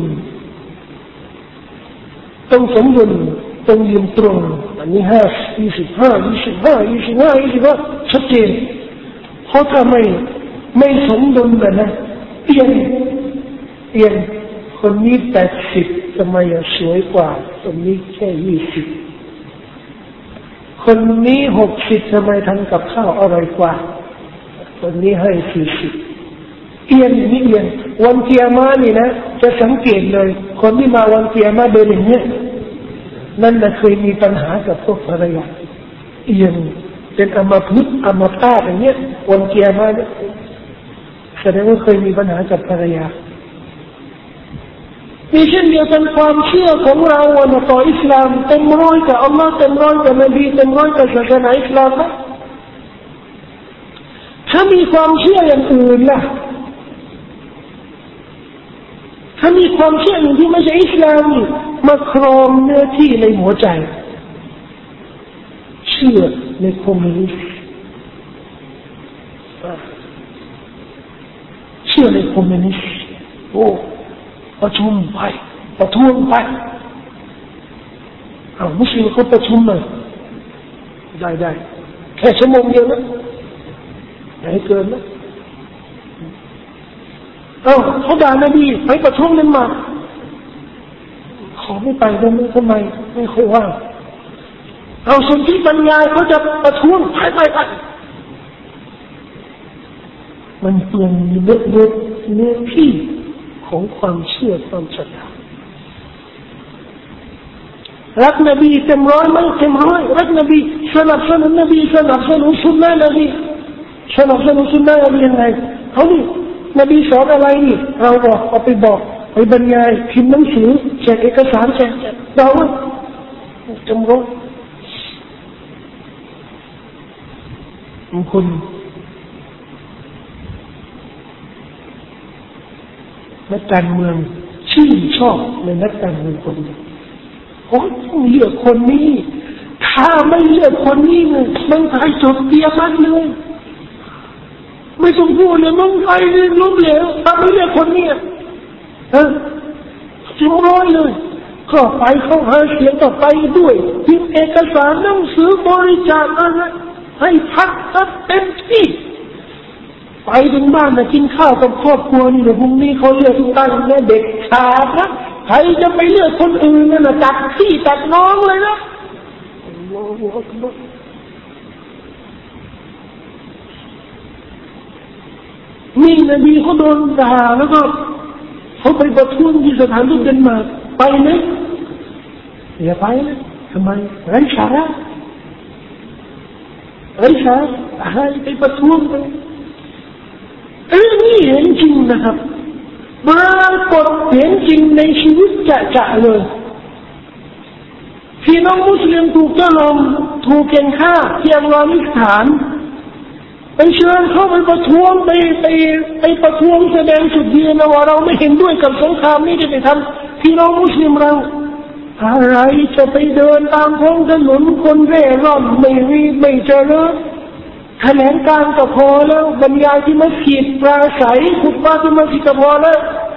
ต้องยืนตรงอันนี้25ชัดเจนเพราะถ้าไม่สมดุลแบบนั้นเปลี่ยนคนนี้80ทำไมสวยกว่าคนนี้แค่20คนนี้60ทำไมทำกับข้าวอร่อยกว่าคนนี้ให้40เอียนวันเกียร์มานี่นะจะสังเกตเลยคนที่มาวันเกียร์มาเดินอย่างนี้นั่นน่ะเคยมีปัญหากับพวกภรรยาเอียงเป็นอัมพฤกษ์อัมพาตอย่างเงี้ยวันเกียร์มาเนี่ยแสดงว่าเคยมีปัญหากับภรรยามีเช่นเดียวกันความเชื่อของเราต่ออิสลามเต็มร้อยกับอัลลอฮ์เต็มร้อยกับนบีเต็มร้อยกับศาสนาอิสลามนะถ้ามีความเชื่ออย่างอื่นล่ะถ้ามีความเชื่ออย่างที่ไม่ใช่อิสลามมาครองเนื้อที่ในหัวใจเชื่อในคอมมิวนิสต์เชื่อในคอมมิวนิสต์โอ้ประชุมไปประท้วงไปมุสลิมเขาประชุมเลยได้แค่ชั่วโมงเดียวนะอย่าให้เกินนะเขาด่านบีไปประท้วงนั้นมาขอไม่ไปได้ไหมทำไมไม่ค่อยว่างส่วนที่บรรยายเขาจะประท้วงไปมันเปลี่ยนเนื้อที่ของความเชื่อความศรัทธารักนบีเต็มร้อยไหมเต็มร้อยรักนบีสนับสนุนนบีสนับสนุนสุนนะนบีสนับสนุนสุนนะนบียังไงเขานี่นบีสอนอะไรนี่เราบอกเอาไปบอกไปบรรยายพิมพ์หนังสือแจกเอกสารแจกเราเต็มร้อยบางคนนักการเมืองชื่นชอบในนักการเมืองคนนี้ต้องเลือกคนนี้ถ้าไม่เลือกคนนี้เนี่ยมันไทยจบเตียมันเลยไม่ต้องพูดเลยมันไทยล้มเหลวถ้าไม่เลือกคนนี้จึงร้อยเลยก็ไปเข้าหาเสียงต่อไปด้วยพิมพ์เอกสารหนังสือบริจาคอะไรให้พักเต็มที่ไปถึงบ้านนะกินข้าวกับครอบครัวนี่เดี๋ยวพรุ่งนี้เขาเลือกตั้งเนี่ยเด็กขาดนะใครจะไปเลือกคนอื่นนะจัดพี่จัดน้องเลยนะนี่นบีเขาโดนด่าแล้วก็เขาไปประท้วงที่สถานทูตเดนมาร์กไปไหมอย่าไปนะทำไมไร้สาระให้ไปประท้วงไปนี่เห็นจริงนะครับปรากฏเห็นจริงในชีวิตจะเลยพี่น้องมุสลิมถูกถล่มถูกเกณฑ์ฆ่าที่อัฟกานิสถานไปเชิญเข้าไปประท้วงไปประท้วงแสดงจุดยืนว่าเราไม่เห็นด้วยกับสงครามนี้ที่ไปทำพี่น้องมุสลิมเราอะไรจะไปเดินตามท้องถนนคนเร่ร่อนไม่เจริญแถลงการก็พอแล้วบรรยายที่มัสยิดปราศัยขุตบะห์ที่มัสยิดก็พอแล้ว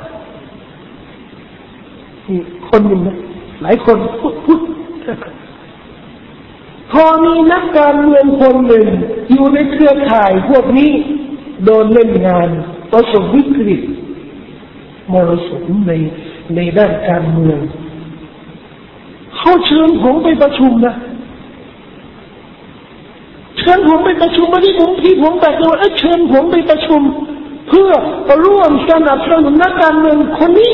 คนหนึ่งนะหลายคนพูดพอมีนักการเมืองคนหนึ่งอยู่ในเครือข่ายพวกนี้โดนเล่นงานประสบวิกฤตมรสุมในด้านการเมืองเขาเชิญผมไปประชุมนะเชิญผมไปประชุมวันนี้ผมแต่งว่าเชิญผมไปประชุมเพื่อร่วมสนับสนุนนักการเมืองคนนี้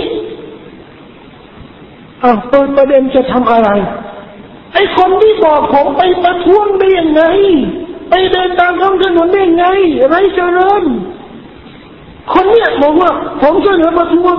เปิดประเด็นจะทำอะไรไอ้คนที่บอกผมไปประท้วงได้ยังไงไปเดินตามท้องถนนได้ยังไงไรเจริญคนเนี้ยบอกว่าผมเสนอประท้วง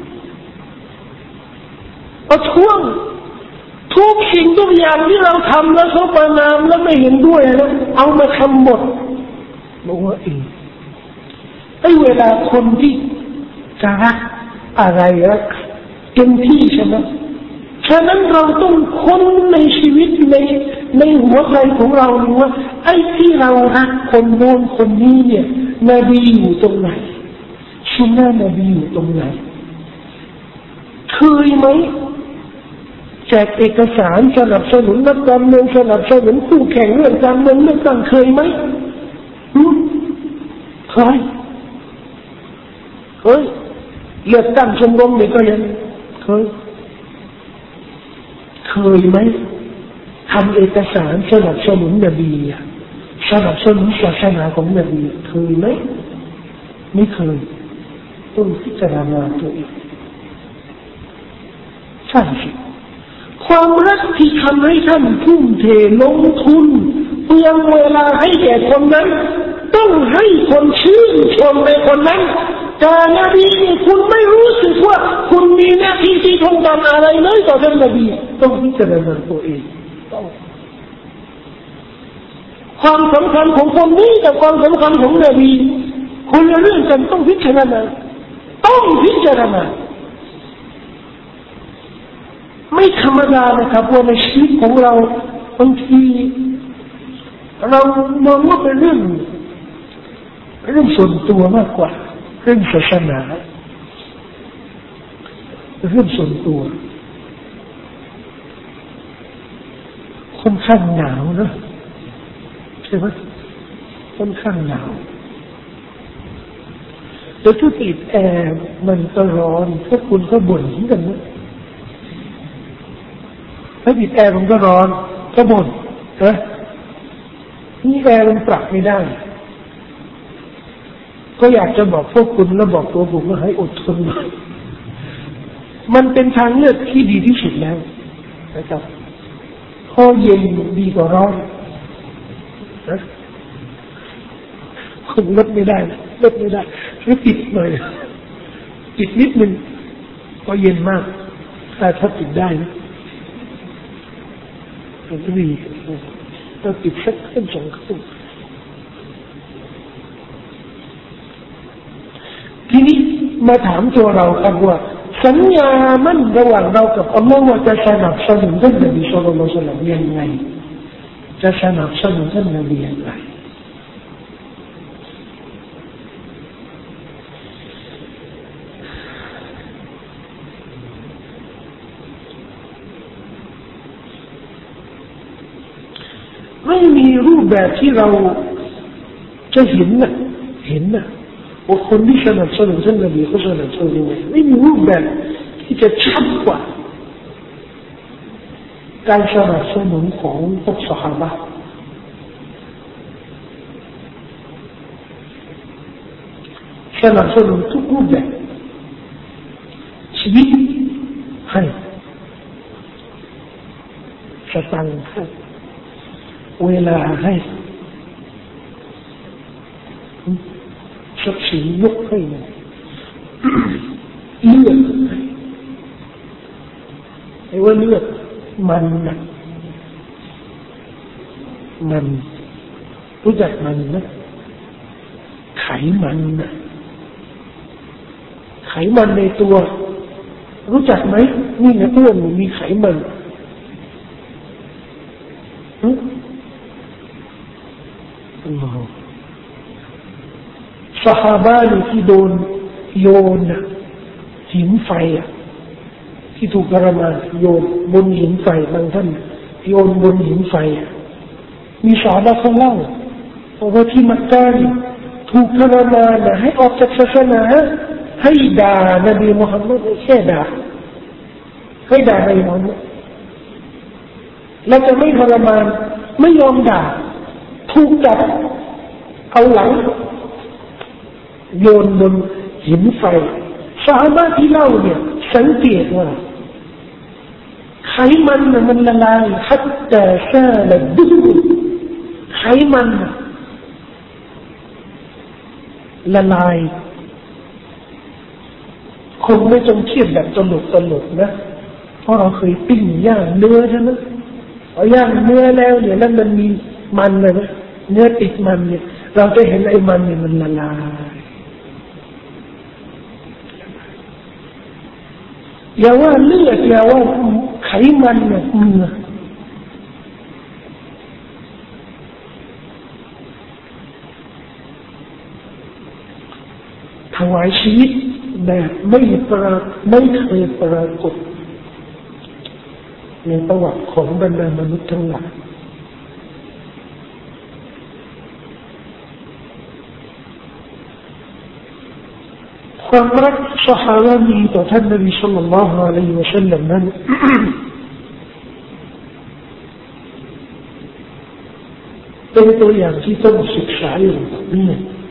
ทุกสิ่งทุกอย่างที่เราทำแล้วเขาประณามแล้วไม่เห็นด้วยแล้วเอามาทำหมดบอกว่าไอ้เวลาคนที่จะรักอะไรรักเต็มที่ใช่ไหมฉะนั้นเราต้องค้นในชีวิตในหัวใจของเราว่าไอ้ที่เรารักคนโน้นคนนี้เนี่ยนบีอยู่ตรงไหนสุนนะนบีอยู่ตรงไหนเคยไหมแจกเอกสารสนับสนุนนักการเมืองสนับสนุนคู่แข่งเรื่องการเมืองเลือกตั้งเคยไหมเคยเลือกตั้งชมรมนี่ก็ยังเคยไหมทำเอกสารสนับสนุนนบีสนับสนุนศาสนาของนบีเคยไหมไม่เคยต้องพิจารณาตัวเองใช่สิความรักที่ทำให้ท่านทุ่มเทลงทุนเปลืองเวลาให้แก่คนนั้นต้องให้คนชื่นชมในคนนั้นแต่นบีนี่คุณไม่รู้สึกว่าคุณมีหน้าที่ที่ต้องการอะไรเลยต่อท่านนบีต้องพิจารณาตัวเองความสำคัญของคนนี้กับความสำคัญของนบีคนละเรื่องกันต้องพิจารณาไม่ธรรมดานะครับว่าในชีวิตของเราบางทีเรามองว่าเป็นเรื่องส่วนตัวมากกว่าเรื่องศาสนาเรื่องส่วนตัวค่อนข้างหนาวนะใช่ไหมค่อนข้างหนาวแล้วถ้าติดแอร์มันก็ร้อนพวกคุณก็บ่นเหมือนกันนะถ้าติดแอร์มันก็ร้อนก็บ่นนะนี่แอร์มันปรับไม่ได้ก็อยากจะบอกพวกคุณและบอกตัวผมว่าให้อดทนหน่อยมันเป็นทางเลือกที่ดีที่สุดแล้วนะครับพอเย็นดีกว่าร้อนนะคุณลดไม่ได้หรือปิดหน่อยปิดนิดนึงก็เย็นมากแต่ถ้าปิดได้นะมันก็ดีถ้าปิดสักครึ่งสองครึ่งทีนี้มาถามตัวเรากันว่าสัญญามั่นระหว่างเรากับอัลลอฮ์ว่าจะสนับสนุนท่านนบีศ็อลลัลลอฮุอะลัยฮิวะซัลลัมยังไงจะสนับสนุนท่านนบียังไงไม่มีรูปแบบที่เราจะเห็นนะว่าคนที่สนับสนุนท่านนบีเขาสนับสนุนยังไงไม่มีรูปแบบที่จะชัดกว่าการสนับสนุนของพวกซอฮาบะห์สนับสนุนทุกรูปแบบชีวิตให้สตังค์ให้เวลาให้ทรัพย์สินยกให้เลือดไอ้ว่าเลือดมันนะมันรู้จักมันนะไขมันนะไขมันในตัวรู้จักไหมนี่นะอ้วนมีไขมันซอฮาบะห์ที่โดนโยนหินไฟที่ถูกทรมานโยนบนหินไฟบางท่านโยนบนหินไฟมีซอฮาบะห์เขาเล่าว่าที่มักกะถูกทรมานให้ออกจากศาสนาให้ด่านบีมุฮัมมัดแค่ด่าให้ด่านบีมุฮัมมัดแล้วจะไม่ทรมานไม่ยอมด่าถูกจับเอาหลังโยนบนหินไฟซอฮาบะห์ที่เล่าเนี่ยสังเกตว่าไขมันมันละลายฮัตตาซาลดุไขมันละลายคงไม่จงเทียบแบบตลกนะเพราะเราเคยปิ้งย่างเนื้อใช่ไหมพอย่างเนื้อแล้วเนี่ยแล้วมันมีมันเลยนะเนื้อติดมันเนี่ยเราจะเห็นไอ้มันเนี่ยมันละลายอย่าว่าเลือดอย่าว่าไขมันเนี่ยถวายชีวิตแบบไม่เคยปรากฏในประวัติของบรรดามนุษย์ทั้งหลายความรักซอฮาบะห์มีต่อท่านนบีศ็อลลัลลอฮุอะลัยฮิวะซัลลัมนั้นเป็นตัวอย่างที่ต้องศึกษาอยู่นี่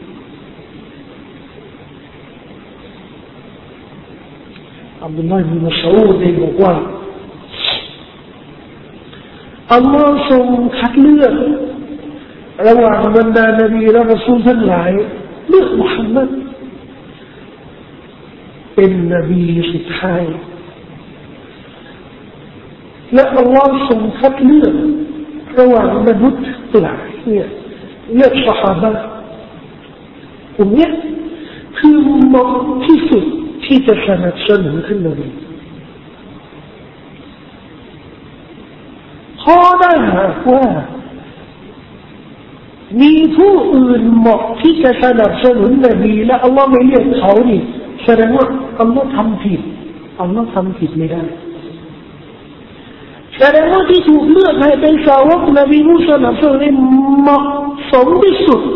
อับดุลลอฮ์บินมัสอูดได้บอกว่าอัลลอฮ์ทรงคัดเลือกระหว่างบรรดานบีและรอซูลทั้งหลายเลือกมุฮัมมัดเป็นนบีสุดท้ายและอัลลอฮ์ทรงคัดเลือกระหว่างมนุษย์หลายเนี่ยเลือกซอฮาบะห์กลุ่มนี้คือเหมาะที่สุดที่จะสนับสนุนท่านนบีข้อได้หากว่ามีผู้อื่นเหมาะที่จะสนับสนุนนบีและอัลลอฮ์ไม่เลือกเขานี่แสดงว่าอัลลอฮ์ทำผิดอัลลอฮ์ทำผิดไม่ได้แสดงว่าที่ถูกเลือกให้เป็นสาวกนบีมุสลิมนี่เหมาะสมที่สุด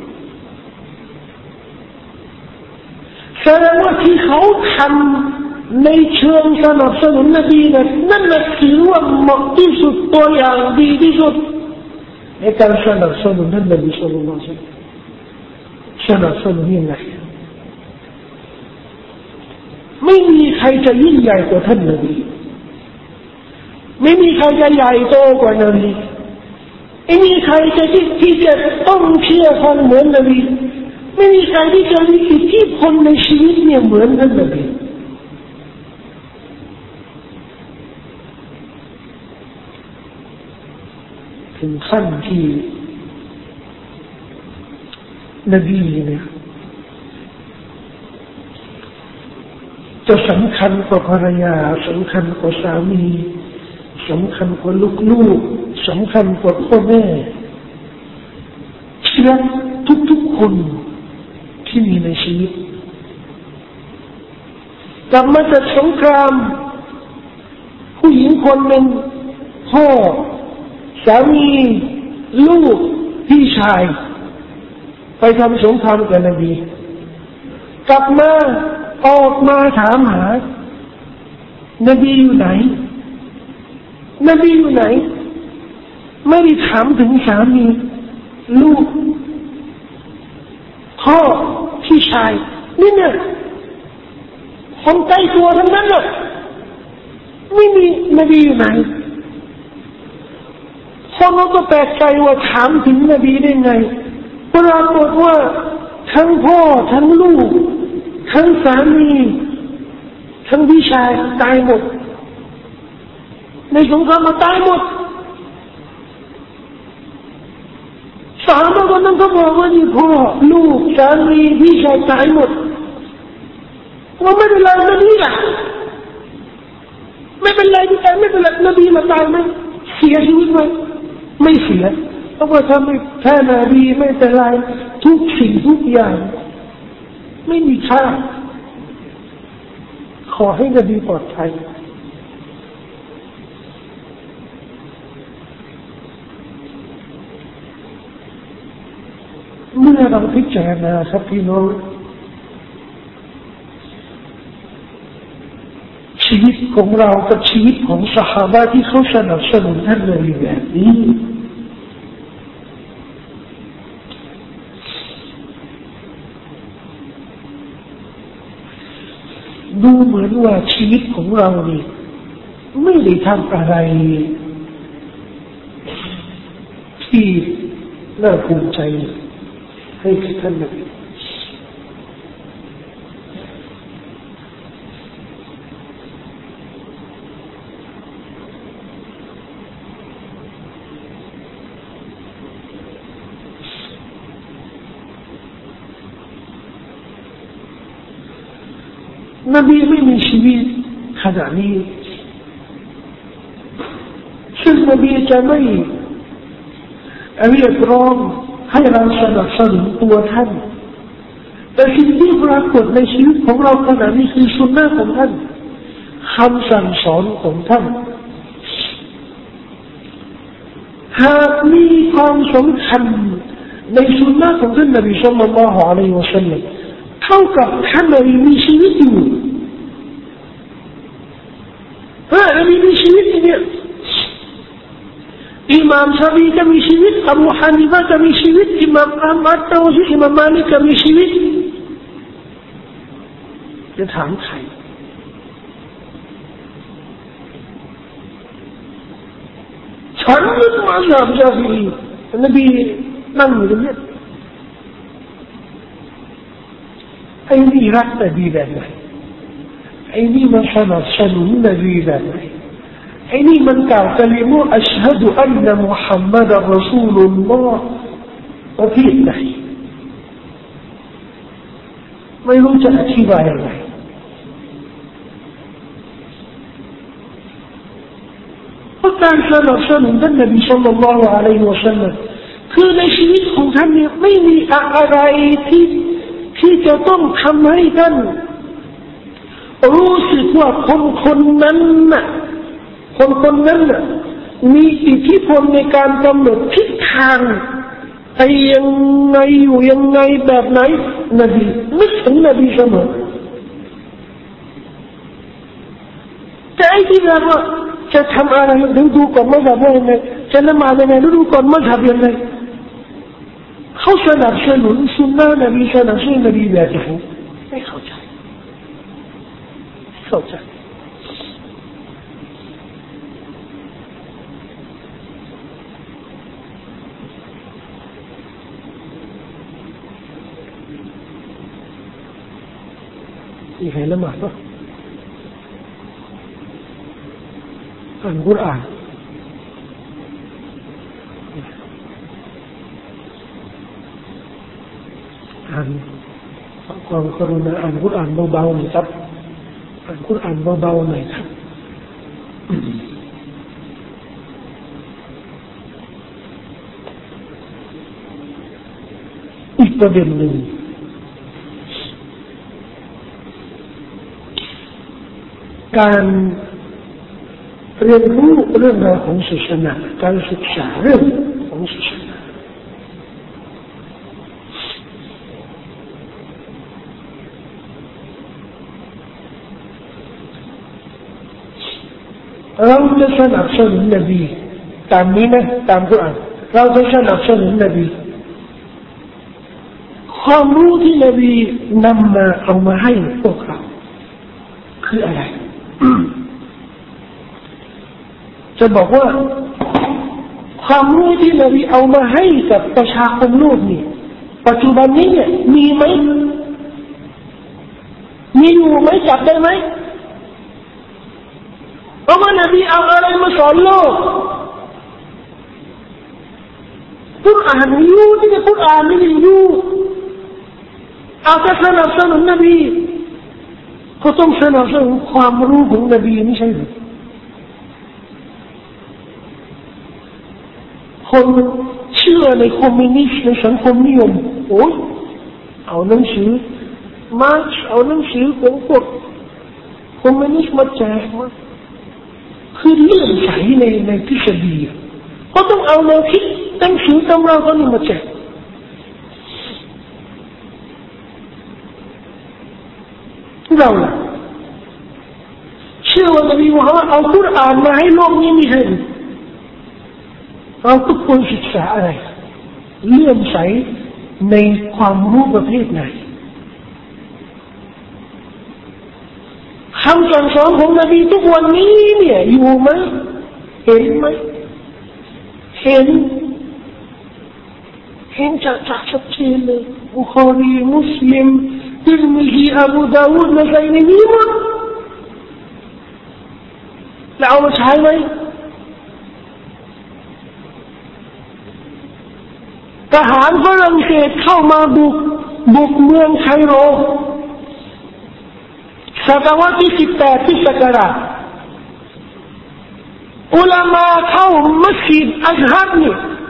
แสดงว่าที่เขาทำในเชิงสนับสนุนนบีนั่นแหละถือว่าเหมาะที่สุดตัวอย่างดีที่สุดในการสนับสนุนท่านนบีศ็อลลัลลอฮุอะลัยฮิวะซัลลัมสนับสนุนยังไงไม่มีใครจะยิ่งใหญ่กว่าท่านนบีไม่มีใครจะใหญ่โตกว่านบีไม่มีใครจะที่จะต้องเชื่อฟังเหมือนนบีไม่มีใครที่จะมีอิทธิพลในชีวิตเนี่ยเหมือนท่านนบีถึงขั้นที่นบีเนี่ยจะสำคัญกว่าภรรยาสำคัญกว่าสามีสำคัญกว่าลูกๆสำคัญกว่าพ่อแม่ที่รักทุกๆคนที่มีในชีวิตกลับมาจากสงครามผู้หญิงคนหนึ่งพ่อสามีลูกพี่ชายไปทำสงครามกับนบีกลับมาออกมาถามหานบีอยู่ไหนนบีอยู่ไหนไม่ได้ถามถึงสามีลูกพ่อพี่ชายนี่เนี่ยคนใกล้ตัวทั้งนั้นเลยไม่มีนบีอยู่ไหนคนเราก็แปลกใจว่าถามถึงนบีได้ไงปรากฏว่าทั้งพ่อทั้งลูกทั้งสามีทั้งพี่ชายตายหมดในสงครามมาตายหมดสามคนนั้นก็บอกว่านี่พ่อลูกสามีพี่ชายตายหมดว่าไม่เป็นไรนบีล่ะไม่เป็นไรที่ตายไม่เป็นไรนบีมาตายไหมเสียชีวิตไหมไม่เสียเพราะว่าถ้านบีไม่เป็นไรทุกสิ่งทุกอย่างไม่มีค่าขอให้นบีปลอดภัยเมื่อเราพิจารณาครับพี่น้องชีวิตของเรากับชีวิตของซอฮาบะห์ที่เขาสนับสนุนท่านนบีแบบนี้ดูเหมือนว่าชีวิตของเรานี่ไม่ได้ทำอะไรที่น่าภูมิใจให้ท่านนบีนบีไม่มีชีวิตขนาดนี้ซึ่งนบีจะไม่เรียกร้องให้เราสนับสนุนตัวท่านแต่สิ่งที่ปรากฏในชีวิตของเราขณะนี้คือสุนนะของท่านคำสั่งสอนของท่านหากมีความสำคัญในสุนนะของท่านนบีศ็อลลัลลอฮุอะลัยฮิวะซัลลัมเท่ากับท่านนบีมีชีวิตอยู่นบีมีชีวิตเนี่ยอิหม่ามชาฟีก็มีชีวิตอบูฮานิฟะก็มีชีวิตอิหม่ามอัลมัดตอซีอิหม่ามมาลิกก็มีชีวิตจะถามใครฉันยึดมัซฮับชาฟีนบีนั่งอยู่ตรงนี้ไอ้นี่รักนบีแบบไหนไอ้นี่มันสนับสนุนนบีแบบไหนไอ้นี่มันกล่าวกลิมุอัชฮะดุอันนะมุฮัมมัดรอซูลุลลอฮ์ประเภทไหนไม่รู้จะอธิบายอะไรเพราะการสนับสนุนท่านนบีศ็อลลัลลอฮุอะลัยฮิวะซัลลัมคือในชีวิตของท่านเนี่ยไม่มีอะไรที่จะต้องทำให้ท่านรู้สึกว่าคนนั้นน่ะคนนั้นน่ะมีอิทธิพลในการกำหนดทิศทางไปยังไงอยู่ยังไงแบบไหนนบีนึกถึงนบีเสมอแต่ไอ้ที่แบบว่าจะทำอะไรดูก่อนมัซฮับว่ายังไงจะละหมาดยังไงดูก่อนมัซฮับยังไงเขาสนับสนุนสุนนะนบีสนับสนุนนบีแบบไหนไม่เข้าใจมีใครละหมาดป่ะอ่านกุรอานความกรุณาอ่านกุรอานเบาๆหน่อยครับอ่านกุรอานเบาๆหน่อยครับอีกประเด็นหนึ่งการเรียนรู้เรื่องราวของศาสนาการศึกษาเรื่องของศาสนาเราจะสนับสนุนนบีตามนี้นะตามกุรอานเราจะสนับสนุนนบีความรู้ที่นบีนำมาเอามาให้พวกเราคืออะไรจะบอกว่าความรู้ที่นบีเอามาให้กับประชาคมโลกนี่ปัจจุบันนี้เนี่ยมีไหมมีอยู่ไหมจับได้ไหมเพราะว่านบีเอาอะไรมาสอนโลกกุรอานอยู่ที่กุรอานนี่อยู่เอาแต่สนับสนุนนบีก็ต้องสนับสนุนความรู้ของนบีไม่ใช่หรือคนเชื่อในคอมมิวนิสต์ในสังคมนิยมโอ้ยเอาหนังสือมาร์กเอาหนังสือของพวกคอมมิวนิสต์มาแจกมาคือเลื่อนใสในทฤษฎีก็ต้องเอาแนวคิดหนังสือตำราก็นี่มาแจกเราล่ะเชื่อว่านบีมุฮัมมัดเอากุรอานมาให้โลกนี้ไม่ใช่เราทุกคนศึกษาอะไรเลื่อมใสในความรู้ประเภทไหนคำสั่งสอนของนบีทุกวันนี้เนี่ยอยู่ไหมเห็นไหมเห็นจะชัดเจนเลยบุคอรีมุสลิมติรมิซีอบูดาวูดนะไซนีมีหมดแล้วเอามาใช้ไหมทหารฝรั่งเศสเข้ามาบุกเมืองไคโรศตวรรษที่18ที่ศักราชอุลามะเข้ามัสยิดอัซฮัรนี่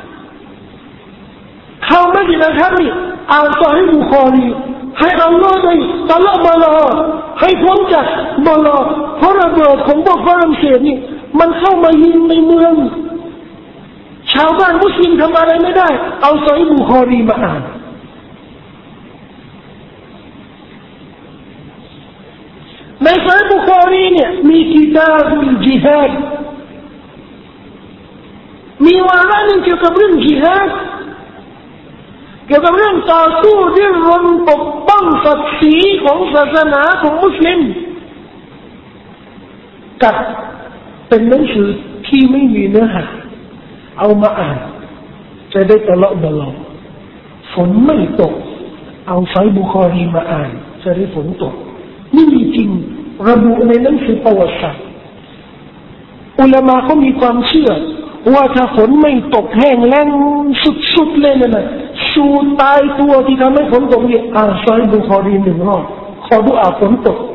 เข้ามัสยิดอัซฮัรนี่อ่านซอฮีฮ์บุคอรีให้อัลลอฮ์ได้ตะละบลาให้พ้นจากบลาเพราะระเบิดของพวกฝรั่งเศสนี่มันเข้ามายิงในเมืองชาวบ้านมุสลิมทำอะไรไม่ได้เอาซอฮีฮ์บุคอรีมาอ่านในซอฮีฮ์บุคอรีเนี่ยมีกิตาบุลญิฮาดมีวาระหนึ่งเกี่ยวกับเรื่องญิฮาดเกี่ยวกับเรื่องต่อสู้ดิ้นรนปกป้องศักดิ์ศรีของศาสนาของมุสลิมกับเป็นหนังสือที่ไม่มีเนื้อหาเอามาอ่านจะได้ตะเลาะบะลอฝนไม่ตกเอาไซบุคอรีมาอ่านจะได้ฝนตกนี่มีจริงระบุในหนังสือประวัติศาสตร์อุลามะเขามีความเชื่อว่าถ้าฝนไม่ตกแห้งแล้งสุดๆเลยนะสูญตายตัวที่ทำให้ฝนตกเนี่ยอ่านไซบุคอรีหนึ่งรอบขอดุอาฝนตก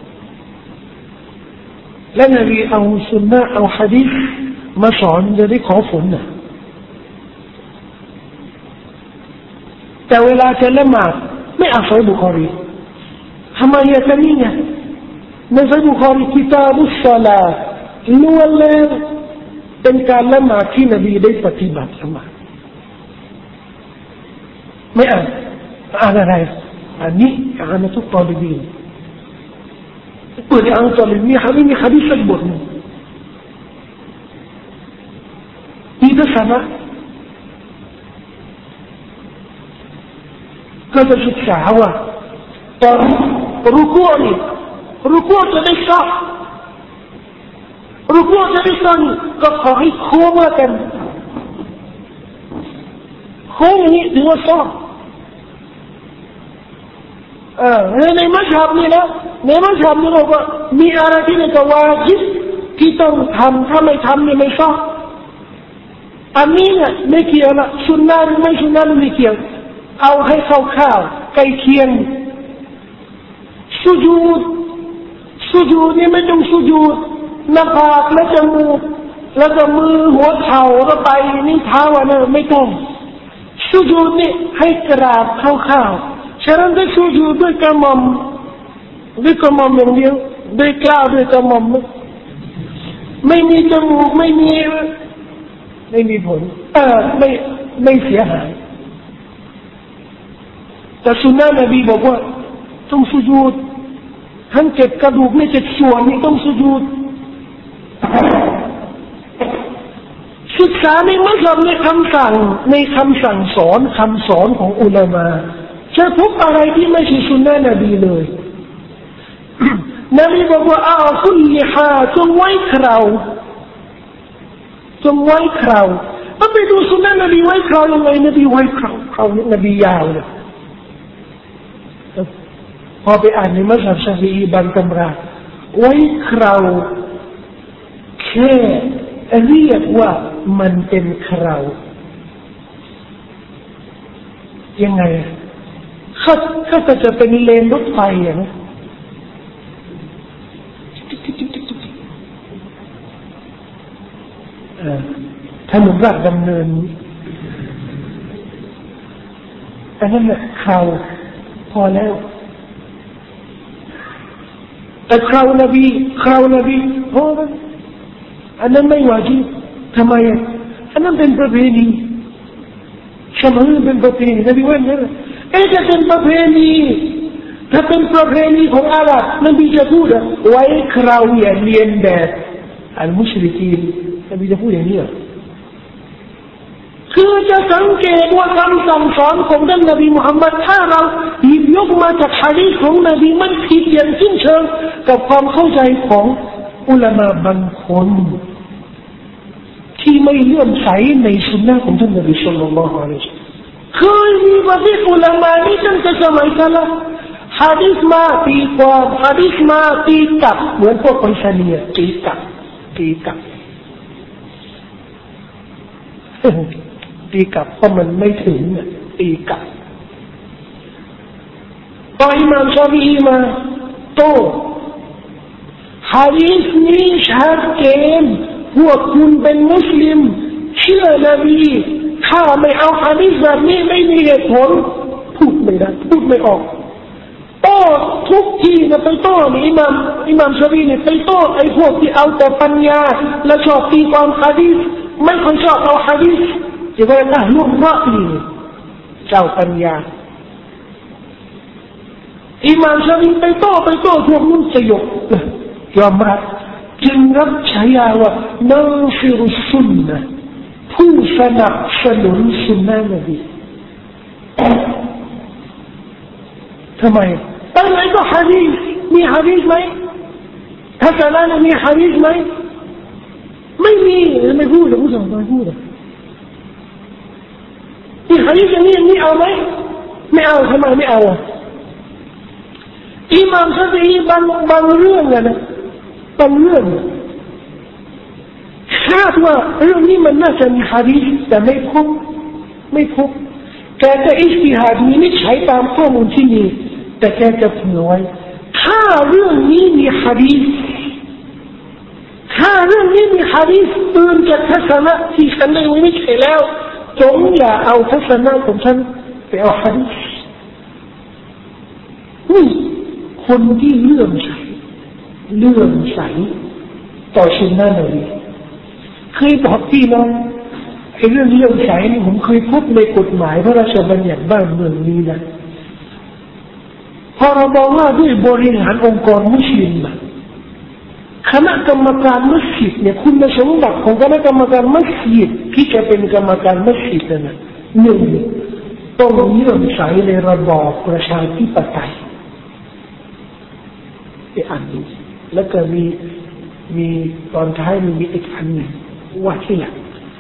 และนบีเอาสุนนะเอาหะดีษมาสอนจะได้ขอฝนนะแต่เวลาจะละหมาดไม่อ่านไซบุคอรีทำไมจะนี่ไงในไซบุคอรีกิตาบุสซาลาล้วนแล้วเป็นการละหมาดที่นบีได้ปฏิบัติละหมาดไม่อ่านอะไรอันนี้อ่านทุกตอนดีเปิดอ่านตอนนี้มีหะดีษสักบทนึงมีทัศนะก็จะศึกษาว่าตอนรุกูนี่รุกูจะได้ชอบรุกูจะได้ชอบก็ขอให้โค้งละกันโค้งนี้ถือว่าชอบในมัชฮับนี่นะในมัชฮับนี่บอกว่ามีอะไรที่เป็นวาญิบที่ต้องทำถ้าไม่ทำนี่ไม่ชอบอันนี้เนี่ยไม่เกี่ยวละสุนนะหรือไม่สุนนะไม่เกี่ยวเอาให้เข้าข้าวใกล้เคียงสุญูดนี่ไม่ต้องสุญูดหน้าผากและจมูกแล้วก็มือหัวเข่าแล้วไปนี่เท้าอันนั้นไม่ต้องสุญูดนี่ให้กราบเข้าข้าวฉะนั้นได้สุญูดด้วยกระหม่อมอย่างเดียวด้วยกล้าวด้วยกระหม่อมไม่มีจมูกไม่มีผลไม่เสียหายแต่สุนนะนบีบอกว่าต้องสุญูดทั้งเจ็ดกระดูกไม่เจ็ดส่วนนี่ต้องสุญูดศึกษาในมัสยิดในคำสั่งสอนของอุลามะจะพบอะไรที่ไม่ใช่สุนนะนบีเลยนบีบอกว่าคุลลิฮาจงไว้คราวแล้วไปดูสุนนะนบีไว้คราวยังไงนบีไว้คราวนี่นบียาวเลยพอไปอ่านในมัสยิดชาฟิอีบางตำราไว้คราวแค่เรียกว่ามันเป็นคราวยังไงเขาจะเป็นเลนรถไฟอย่างนี้ถนนราชดำเนินอันนั้นแหละคราวพอแล้วแต่คราวนบีโอ้อันนั้นไม่วาญิบทำไมอันนั้นเป็นประเพณีสมัยเป็นประเพณีนบีว่าอย่างนั้นจะเป็นประเพณีถ้าเป็นประเพณีของอาหรับนบีจะพูดไว้คราวอย่าเลียนแบบอัลมุชริกีนนบีจะพูดอย่างนี้คือจะสังเกตว่าคำสั่งสอนของท่านนบีมุฮัมมัดถ้าเราหยิบยกมาจากหะดีษของนบีมันผิดอย่างสิ้นเชิงกับความเข้าใจของอุลามะบางคนที่ไม่เลื่อมใสในสุนนะของท่านนบีศ็อลลัลลอฮุอะลัยฮิวะซัลลัมเคยมีประเภทอุลามะนี่ตั้งแต่สมัยสลับหะดีษมาตีความหะดีษมาตีกลับเหมือนพวกไปรษณีย์ตีกลับตีกลับเพราะมันไม่ถึงตีกลับตอนอิหม่ามชาฟิอีมาโตหะดีษนี้ชัดเจนพวกคุณเป็นมุสลิมเชื่อนบีถ้าไม่เอาหะดีษแบบนี้ไม่มีเหตุผลพูดไม่ได้พูดไม่ออกโต้ทุกทีนะไปโต้นี่อิหม่ามชาฟิอีเนี่ยไปโต้ไอ้พวกที่เอาแต่ปัญญาและชอบตีความหะดีษไม่ค่อยชอบเอาหะดีษจะว่าละลุกละอีเจ้าปัญญาอิหม่ามชาฟิอีไปโต้พวกนู้นสยบยอมรับจึงรับฉายาว่านังฟิรุสซุนนะผู้สนับสนุนสุนนะนบีทำไมตั้งไหนก็หะดีษมีหะดีษไหมถ้าจะนั้นมีหะดีษไหมไม่มีไม่พูดไม่พูดมีหะดีษอย่างนี้เอาไหมไม่เอาทำไมไม่เอาอิหม่ามชาฟิอีบางเรื่องนะบางเรื่องคาดว่าเรื่องนี้มันน่าจะมีหะดีษแต่ไม่พบแกจะอิจติฮาดมีไม่ใช้ตามข้อมูลที่มีแต่แกจะเผื่อไว้ถ้าเรื่องนี้มีหะดีษอื่นจากทัศนะที่ฉันได้วิจัยแล้วจงอย่าเอาทัศนะของฉันไปเอาหะดีษนี่คนที่เลื่อมใสต่อสุนนะนบีเคยบอกพี่น้องไอ้เรื่องเลื่อมใสนี่ผมเคยพบในกฎหมายพระราชบัญญัติบ้านเมืองนี้นะพรบว่าด้วยบริหารองค์กรมุสลิมคณะกรรมการมัสยิดเนี่ยคุณสมบัติของคณะกรรมการมัสยิดที่จะเป็นกรรมการมัสยิดนะหนึ่งต้องเลื่อมใสในระบอบประชาธิปไตยไปอ่านดูแล้วก็มีตอนท้ายมีอีกอันหนึ่งว่าที่หลัง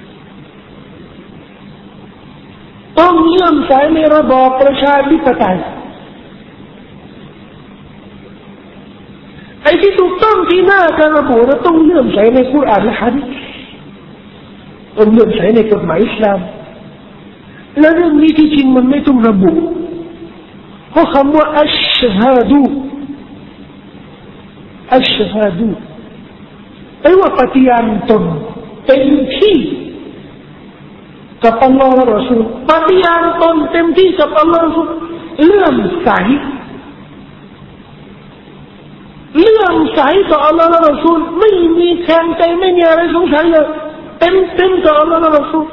ต้องเลื่อมใสในระบอบประชาธิปไตยไอ้ที่ถูกต้องที่น่าการระบุเราต้องเลื่อมใสในกุรอานและหะดีษต้องเลื่อมใสในกฎหมายอิสลามและเรื่องนี้ที่จริงมันไม่ต้องระบุเพราะคำว่าอัชฮะดูแปลว่าปฏิญาณตนเต็มที่กับอัลลอฮฺและรอซูลปฏิญาณตนเต็มที่กับอัลลอฮฺและรอซูลเลื่อมใสต่ออัลลอฮฺและรอซูลไม่มีแข็งใจไม่มีอะไรสงสัยเลยเต็มต่ออัลลอฮฺและรอซูล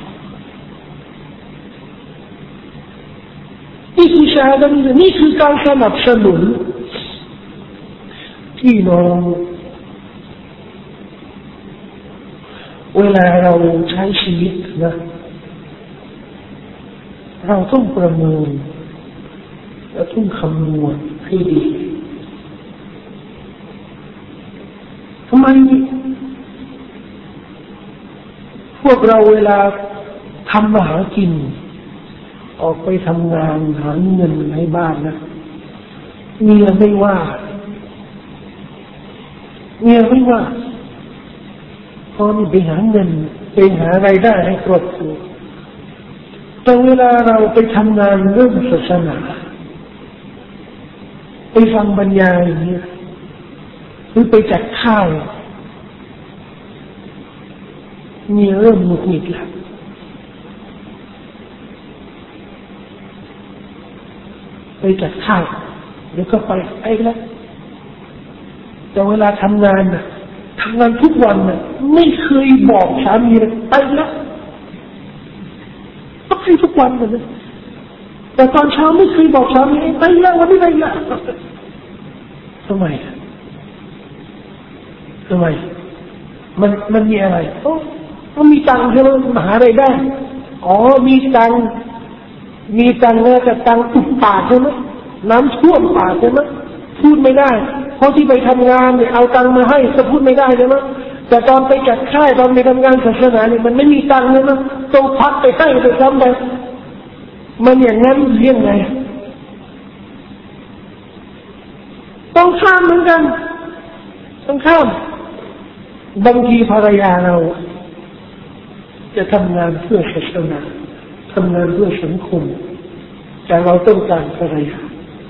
นี่คือชาฮาดะห์นี่คือการสนับสนุนพี่น้องเวลาเราใช้ชีวิตนะเราต้องประเมินและต้องคำนวณให้ดีทำไมพวกเราเวลาทำมาหากินออกไปทำงานหาเงินให้บ้านนะเมียไม่ว่าพอนี่ไปหาเงินไปหารายได้ให้ครอบครัวแต่เวลาเราไปทำงานเรื่องศาสนาไปฟังบรรยายอย่างนี้หรือไปจัดข้าวมีเริ่มหงุดหงิดแล้วไปจัดข้าวเดี๋ยวก็ไปแล้วแต่เวลาทำงานทุกวันไม่เคยบอกสามีเลยไปแล้วต้องไปทุกวันเลยแต่ตอนเช้าไม่เคยบอกสามีไปแล้ววันนี้ไปแล้วทำไมมันมีอะไรมันมีตังค์ใช่ไหมมหาอะไรได้มีตังค์นะแต่ตังค์ตุกปากใช่ไหมน้ำท่วมปากใช่ไหมพูดไม่ได้เพราะที่ไปทำงานเนี่ยเอาตังค์มาให้ก็พูดไม่ได้ใช่ไหมแต่ตอนไปจัดค่ายตอนไปทำงานศาสนาเนี่ยมันไม่มีตังค์เลยนะต้องพักไปให้ไปซ้ำไปมันอย่างนั้นเรื่องไงต้องข้ามเหมือนกันต้องข้ามบางทีภรรยาเราจะทำงานเพื่อศาสนาทำงานเพื่อสังคมแต่เราต้องการภรรยา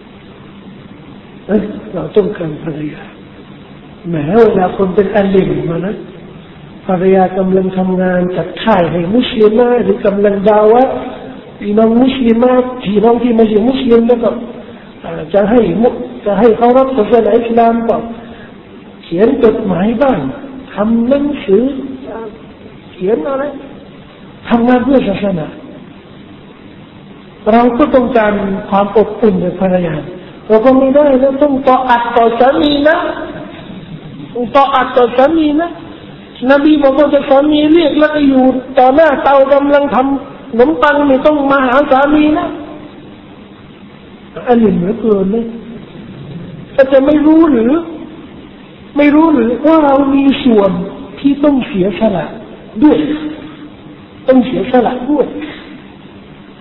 เราต้องการภรรยาแม้เวลาคนเป็นอาลิมมานะภรรยากำลังทำงานจัดค่ายให้มุสลิมหรือกำลังดาวะพี่น้องมุสลิมพี่น้องที่ไม่ใช่มุสลิมแล้วก็จะให้เขารับศาสนาอิสลามก็เขียนจดหมายบ้างทำหนังสือเขียนอะไรทำงานเพื่อศาสนาเราก็ต้องการความอบอุ่นในภรรยาเราก็ไม่ได้แล้วต้องต่ออัดต่อสามีนะนบีบอกว่าจะสามีเรียกแล้วก็อยู่ต่อหน้าเตากำลังทำขนมปังไม่ต้องมาหาสามีนะอันนี้เหมือนเกินเลยจะไม่รู้หรือว่าเรามีส่วนที่ต้องเสียสละด้วย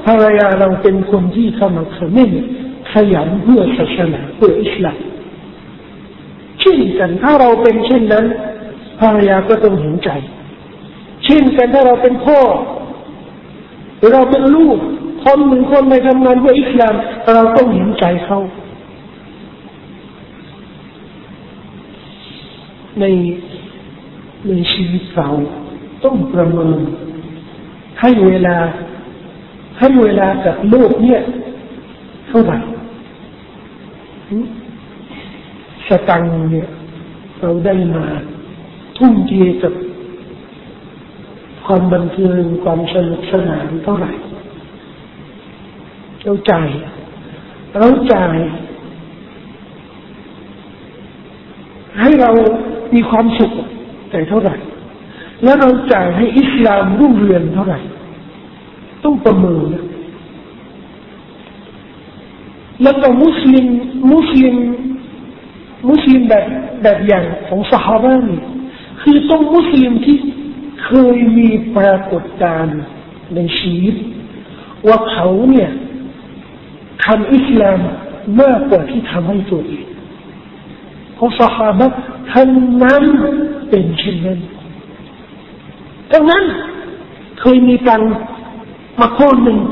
ภรรยาเราเป็นคนที่ขมักเขม้นขยันเพื่อศาสนาเพื่ออิสลามเช่นกันถ้าเราเป็นเช่นนั้นภรรยาก็ต้องเห็นใจเช่นกันถ้าเราเป็นพ่อหรือเราเป็นลูกคนหนึ่งคนไปทำงานเพื่ออิสลามเราต้องเห็นใจเขาในชีวิตเราต้องประเมินให้เวลากับโลกเนี่ยเท่าไหร่สตังค์เนี่ยเราได้มาทุ่มเทกับความบันเทิงความสนุกสนานเท่าไหร่เราจ่ายให้เรามีความสุขแต่เท่าไหร่แล้วเราจ่ายให้อิสลามรุ่งเรืองเท่าไหร่ต้องประเมินแล้วก็มุสลิมแบบอย่างของซอฮาบะห์นี่คือต้องมุสลิมที่เคยมีปรากฏการณ์ในชีวิตว่าเขาเนี่ยทำอิสลามมากกว่าที่ทำให้ตัวเองเพราะซอฮาบะห์ท่านนั้นเป็นเช่นนั้นดังนั้นเคยมีตังมาก้อนหนึ่ง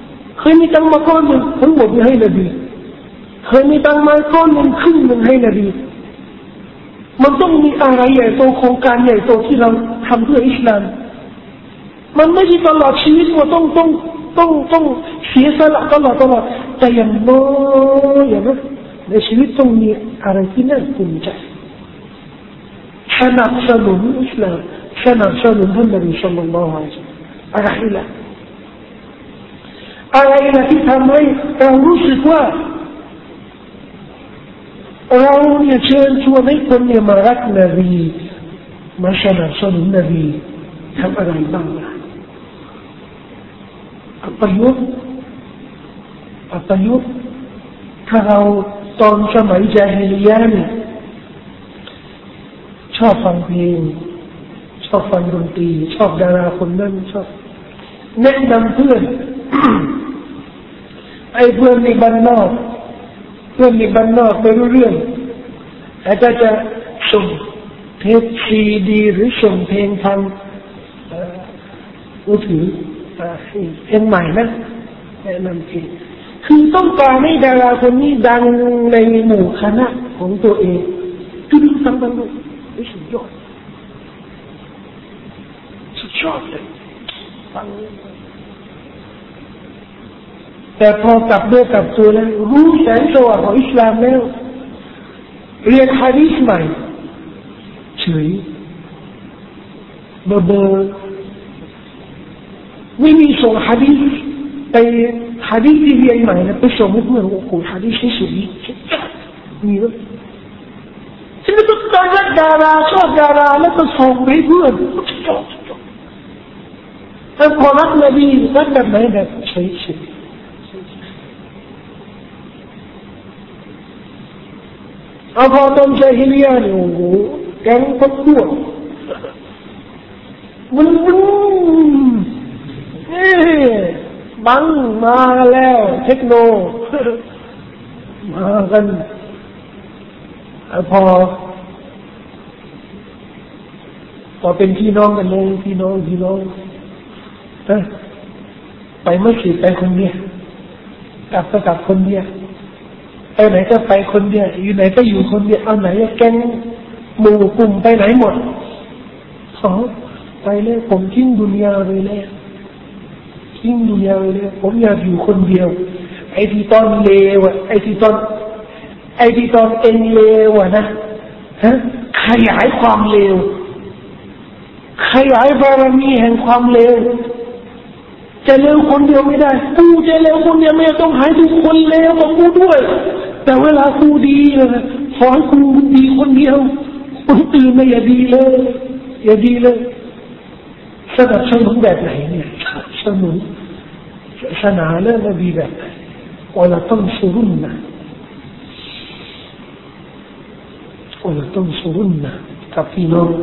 ทั้งหมดให้นบีเคยมีตังมาก้อนหนึ่งครึ่งหนึ่งให้นบีมันต้องมีอะไรใหญ่โตโครงการใหญ่โตที่เราทำเพื่ออิสลามมันไม่ใช่ตลอดชีวิตว่าต้องเสียสละตลอดแต่อย่างน้อยอย่างนั้นในชีวิตต้องมีอะไรที่น่าภูมิใจสนับสนุนอิสลามสนับสนุนท่านนบีศ็อลลัลลอฮุอะลัยฮิวะซัลลัมอะไรล่ะที่ทำให้เรารู้สึกว่าเราเนี่ยเชิญชวนให้คนเนี่ยมารักนบีมาสนับสนุนนบีทำอะไรบ้างล่ะอัปยศถ้าเราตอนสมัยญาฮิลิยะห์เนี่ยชอบฟังเพลงชอบฟังดนตรีชอบดาราคนนั้นชอบแนะนำเพื่อน ไอ้เพื่อนในบ้านนอกไม่รู้เรื่องแต่จะส่งเทปซีดีหรือส่งเพลงทางมือถือเพลงใหม่นะแนะนำเพลงคือต้องการให้ดาราคนนี้ดังในหมู่คณะของตัวเองคือดูทั้งโลกสุดยอดเลยฟังแต่พอกลับด้วยกับตัวแล้วรู้แสงสว่างของอิสลามแล้วเรียนหะดีษใหม่เฉยเบอไม่มีส่งหะดีษไปหะดีษที่เรียนใหม่นะไปส่งให้เพื่อนโอ้โหหะดีษที่สุดนี่มีมั้ยฉันก็ต้องรักดาราชอบดาราแล้วก็ส่งให้เพื่อนแต่พอรักนบีรักแบบไหนแบบเฉยพอตอนญาฮิลิยะห์เนี่ยโอ้โหแก๊งพวกพวกมันบังมาแล้วเทคโนมากันพอเป็นพี่น้องกันเลยพี่น้องไปไม่สิไปคนเดียวกลับคนเดียวไปไหนก็ไปคนเดียวอยู่ไหนก็อยู่คนเดียวเอาไหนแก๊งหมู่กลุ่มไปไหนหมดไปเลยผมทิ้งดุนยาไปเลยผมอยากอยู่คนเดียวไอ้ที่ตอนเลวไอ้ที่ตอนเองเลวนะขยายความเลวขยายบารมีแห่งความเลวจะเลวคนเดียวไม่ได้กูจะเลวคนเดียวไม่ต้องหายทุกคนเลวกับกูด้วยแต่เวลากูดีนะขอให้กูดีคนเดียวคนอื่นไม่อย่าดีเลยสนับสนุนแบบไหนเนี่ยสนับสนุนศาสนาและนบีแบบไหนวะลาตันซุรุนนะกับพี่น้อง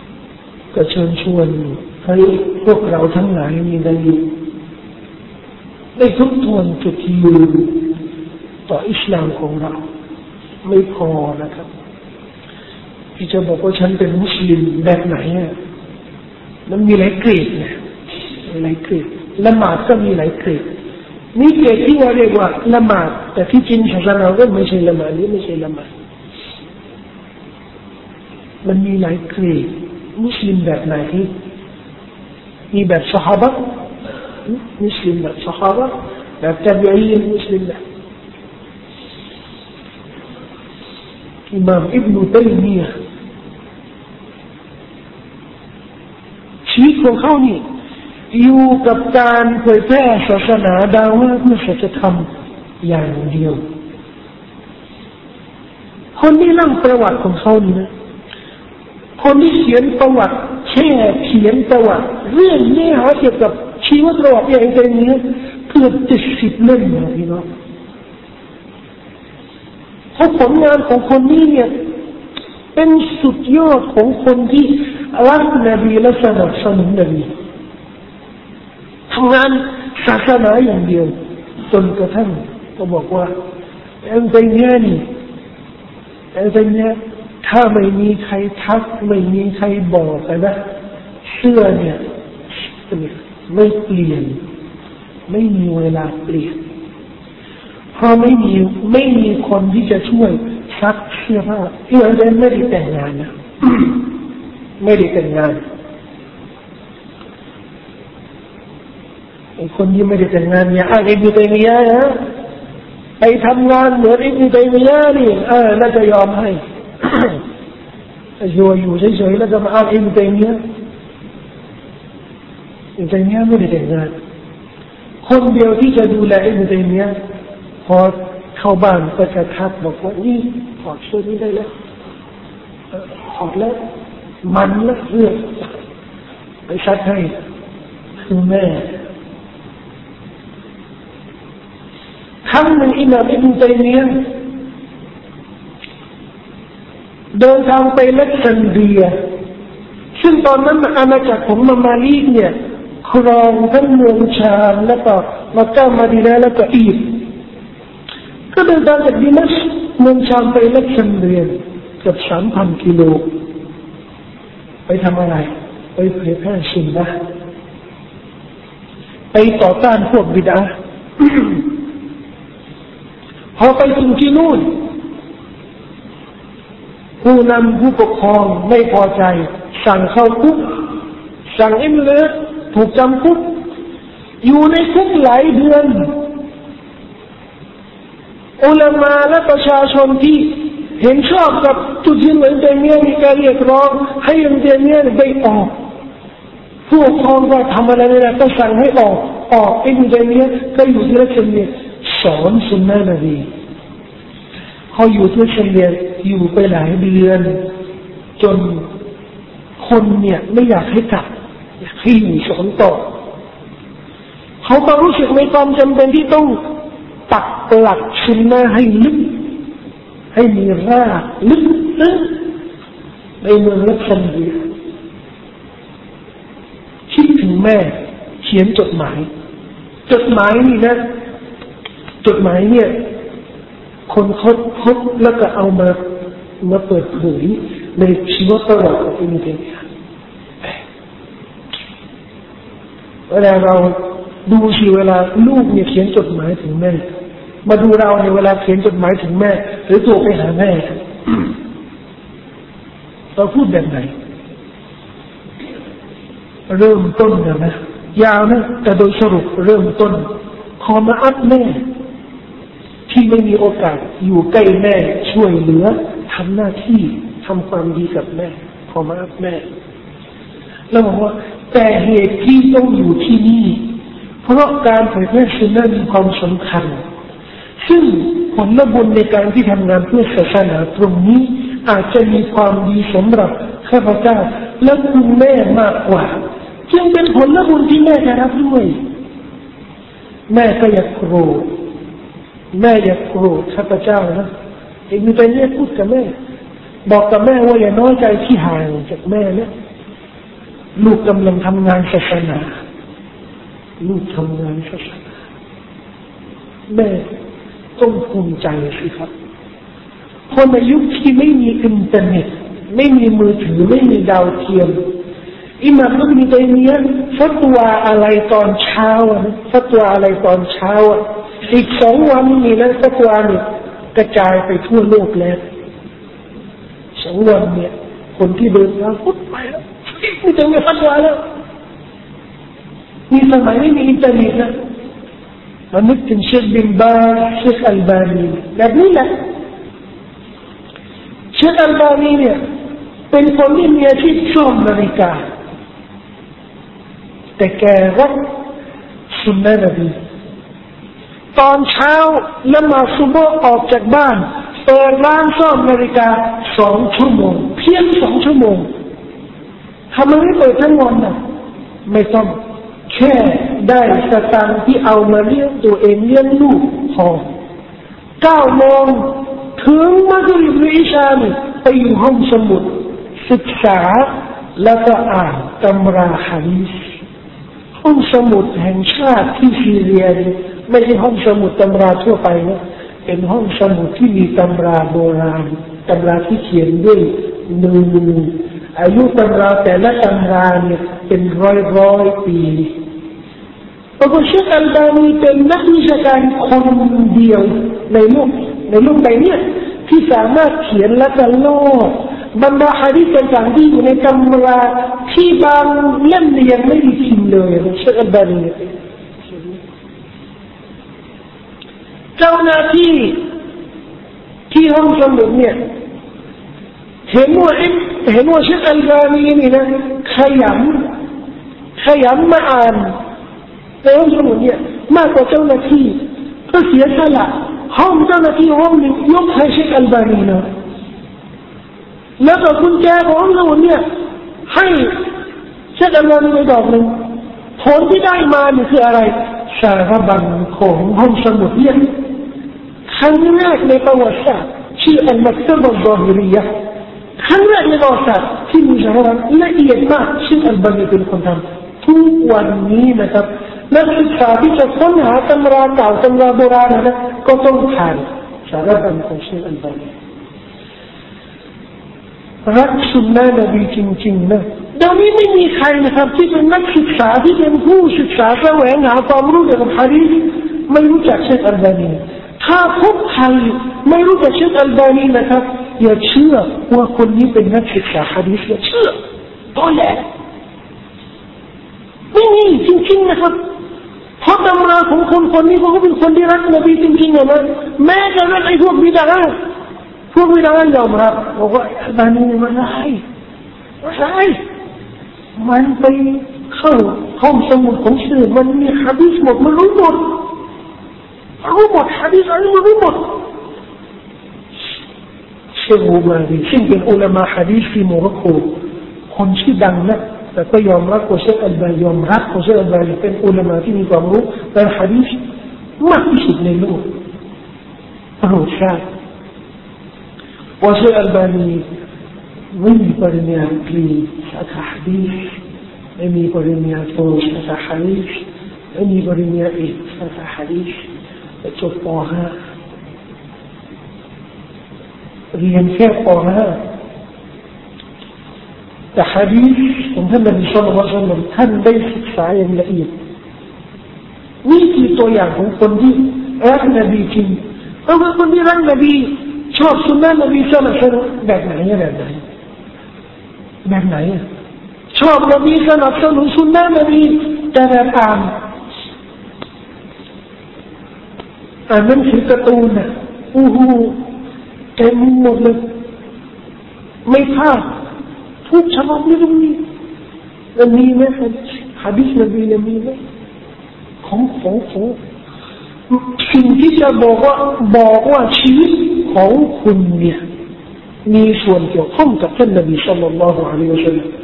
ก็เชิญชวนให้พวกเราทั้งหลายมีได้ได้ทบทวนจุดยืนต่ออิสลามของเราไม่พอนะครับที่จะบอกว่าฉันเป็นมุสลิมแบบไหนอ่ะมันมีหลายเกรดนะหลายเกรดละหมาดก็มีหลายเกรดมีเกรดที่ว่าเรียกว่าละหมาดแต่ที่จริงศาสนาก็ไม่ใช่ละหมาดนี่ไม่ใช่ละหมาดมันมีหลายเกรดมุสลิมแบบไหนมีแบบซอฮาบะห์มุสลิมแบบซอฮาบะห์แบบตาบีอีนมุสลิมแบบอิหม่ามอิบนุตัยมียะห์ชีวิตของเขานี่อยู่กับการเผยแพร่ศาสนาดาวะเพื่อสัจธรรมอย่างเดียวคนที่นั่งประวัติของเขานี่นะคนที่เขียนประวัติแค่เขียนประวัติเรื่องเนื้อหาเกี่ยวกับชีวประวัติอย่างไรนี้เกือบ70 เล่มนะพี่น้องเพราะผลงานของคนนี้เนี่ยเป็นสุดยอดของคนที่รักนบีและสนับสนุนนบีทำงานศาสนาอย่างเดียวจนกระทั่งก็บอกว่าอันนี้ถ้าไม่มีใครทักไม่มีใครบอกนะเสื้อเนี่ยไม่เปลี่ยนไม่มีเวลาเปลี่ยนเพราะไม่มีคนที่จะช่วยซักเสื้อผ้าที่อันนั้นไม่ได้แต่งงานนะ ไม่ได้แต่งงานไอ้คนที่ไม่ได้แต่งงานเนี่ยอ้างอิบนุตัยมียะห์นะไปทำงานเหมือนอิบนุตัยมียะห์นี่น่าจะยอมให้อยู่เฉยๆแล้วจะมาอ้างอิบนุตัยมียะห์อิบนุตัยมียะห์ไม่ได้แต่งงานคนเดียวที่จะดูแลอิบนุตัยมียะห์พอเข้าบ้านก็จะทักบอกว่านี่ถอดเสื้อนี้ได้แล้วถอดแล้วมันแล้วเรื่องไปซัดให้คือแม่ครั้งหนึ่งอิหม่ามอิบนุตัยมียะห์เดินทางไปเล็กซันเดรียซึ่งตอนนั้นอาณาจักรของมามาลีกเนี่ยครองทั้งเมืองชามแล้วก็มักกะห์มะดีนะห์แล้วก็อียิปต์ก็เดินทางจากดิมัชก์เมืองชามไปเล็กซันเดรียเกือบ 3,000 กิโลไปทำอะไรไปเผยแพร่สุนนะห์ไปต่อต้านพวกบิดอะห์ พอไปถึงที่นู่นผู้นำผู้ปกครองไม่พอใจสั่งเข้าคุกสั่งให้มันถูกจำคุกอยู่ในคุกหลายเดือนอุลามะและประชาชนที่เห็นชอบกับจุดยืนของอิบนุตัยมียะห์มีการเรียกร้องให้อิบนุตัยมียะห์ได้ออกผู้ปกครองก็ทำอะไรไม่ได้ก็สั่งให้ออกอิบนุตัยมียะห์ก็อยู่ที่รัชเนียสอนสุนนะนบีเขาอยู่ที่รัชเนียอยู่ไปหลายเดือนจนคนเนี่ยไม่อยากให้กลับอยากให้อยู่สอนต่อเขาก็รู้สึกในความจำเป็นที่ต้องปักหลักสุนนะให้ลึกให้มีรากลึกในเมืองรัชเนียคิดถึงแม่เขียนจดหมายนี่นะจดหมายเนี่ยคนเขาพบแล้วก็เอามาเปิดเผยในชีวประวัติของอิบนุตัยมียะห์เวลาเราดูสิเวลาลูกเนี่ยเขียนจดหมายถึงแม่มาดูเราในเวลาเขียนจดหมายถึงแม่หรือตัวไปหาแม่ เราพูดแบบไหนเริ่มต้นนะยาวนะแต่โดยสรุปเริ่มต้นขอมาอัดแม่ที่ไม่มีโอกาสอยู่ใกล้แม่ช่วยเหลือทำหน้าที่ทำความดีกับแม่ขอมาอัดแม่แล้วบอกว่าแต่เหตุที่ต้องอยู่ที่นี่เพราะการเผยแพร่สุนนะมีความสำคัญซึ่งผลบุญในการที่ทำงานเพื่อศาสนาตรงนี้อาจจะมีความดีสำหรับข้าพเจ้าและคุณแม่มากกว่าจึงเป็นผลบุญที่แม่จะรับด้วยแม่ก็อย่าโกรธข้าพเจ้านะอิบนุตัยมียะห์พูดกับแม่บอกกับแม่ว่าอย่าน้อยใจที่ห่างจากแม่นะลูกกำลังทำงานศาสนาลูกทำงานศาสนาแม่ต้องภูมิใจสิครับคนในยุคที่ไม่มีอินเทอร์เน็ตไม่มีมือถือไม่มีดาวเทียมอิหม่ามอิบนุตัยมียะห์ฟัตวาอะไรตอนเช้าฟัตวาอะไรตอนเช้าอีก2 วันนี้นะฟัตวาเนี่ยกระจายไปทั่วโลกแล้ว2 วันเนี่ยคนที่เดินทางปุ๊บไปแล้วนี่จะมีฟัตวาแล้วมีสมัยไม่มีอินเทอร์เน็ตนะมันนึกถึงเชคบินบาซเชคอัลบานีแบบนี้แหละเชคอัลบานีเนี่ยเป็นคนที่มีอาชีพซ่อมนาฬิกาแต่แกรักสุนนะนบีตอนเช้าละหมาดซุบฮ์ออกจากบ้านเปิดร้านซ่อมนาฬิกา2 ชั่วโมงเพียง2 ชั่วโมงทำไมไม่เปิดทั้งวันน่ะไม่ต้องแค่ได้สตางค์ที่เอามาเลี้ยงตัวเองเลี้ยงลูกพอ9 โมงถึงมักริบหรืออิชานี่ไปอยู่ห้องสมุดศึกษาแล้วก็อ่านตำราหะดีษห้องสมุดแห่งชาติที่ซีเรียนี่ไม่ใช่ห้องสมุดตำราทั่วไปนะเป็นห้องสมุดที่มีตำราโบราณตำราที่เขียนด้วยมืออายุตำราแต่ละตำราเนี่ยเป็นร้อยปีปรากฏเชคอัลบานีเป็นนักวิชาการคนเดียวในโลกใบนี้ที่สามารถเขียนและก็โลกบรรดาหะดีษต่างๆที่อยู่ในตำราที่บางเล่มยังไม่ได้พิมพ์เลยเชคอัลบานีเจ้าหน้าที่ห้องสมุดเนี่ยเห็นว่าเชคอัลบานีนี่นะขยันมาอ่านในห้องสมุดเนี่ยมากกว่าเจ้าหน้าที่ก็เสียสละห้องเจ้าหน้าที่ห้องนึงยกให้เชคอัลบานีนะแล้วก็กุญแจของห้องสมุดเนี่ยให้เชคอัลบานีไปดอกนึงผลที่ได้มาเนี่ยคืออะไรสารบัญของห้องสมุดเนี่ยครั้งแรกในประวัติศาสตร์ชื่ออัลมักตบะอัลซอฮิริยะห์ครั้งแรกในประวัติศาสตร์ที่มีสารบัญละเอียดมากเชคอัลบานีเป็นคนทำทุกวันนี้นะครับนักศึกษาที่จะค้นหาตำราเก่าตำราโบราณนะก็ต้องผ่านสารบัญของเชคอัลบานีรักสุนนะนบีจริงๆนะเดี๋ยวนี้ไม่มีใครนะครับที่เป็นนักศึกษาที่เป็นผู้ศึกษาแสวงหาความรู้เกี่ยวกับหะดีษไม่รู้จักเชคอัลบานีถ้าพบใครไม่รู้จักเชคอัลบานีนะครับอย่าเชื่อว่าคนนี้เป็นนักศึกษาหะดีษอย่าเชื่อตัวแหละไม่มีจริงๆนะครับเพราะตำราของคนนี้เขาเป็นคนที่รักนบีจริงๆนะแม้จะรักไอ้พวกบิดาห์ยอมรับบอกว่าอัลบานีมันร้ายมันไปเข้าห้องสมุดของสื่อมันมีหะดีษหมดมันรู้หมดหะดีษอะไรมันรู้หมดเชคบูมารีซึ่งเป็นอุลามะหะดีษที่โมร็อกโกคนชื่อดังนะแต่ก็ยอมรับว่าเชคอัลบานีเป็นอุลามะที่มีความรู้ด้านหะดีษมากที่สุดในโลกประวัติศาสตร์ว่าเชคอัลบานีไม่มีปริญญาตรีสาขาหะดีษไม่มีปริญญาโทสาขาหะดีษไม่มีปริญญาเอกสาขาหะดีษจบป.5 เรียนแค่ป.5แต่หะดีษของท่านนบีศ็อลลัลลอฮุอะลัยฮิวะซัลลัมท่านได้ศึกษาอย่างละเอียดนี่คือตัวอย่างของคนที่รักนบีจริงเพราะว่าคนที่รักนบีชอบสุนนะนบีศ็อลลัลลอฮุอะลัยฮิวะซัลลัมแบบไหนชอบนบีสนับสนุนสุนนะนบีแต่แบบอ่านหนังสือการ์ตูนน่ะเต็มหมดเลยไม่พลาดทุกฉบับนี่ต้องมีแล้วมีไหมหะดีษนบีมีไหมของสิ่งที่จะบอกว่าชีวิตของคุณเนี่ยมีส่วนเกี่ยวข้องกับท่านนบีศ็อลลัลลอฮุอะลัยฮิวะซัลลัม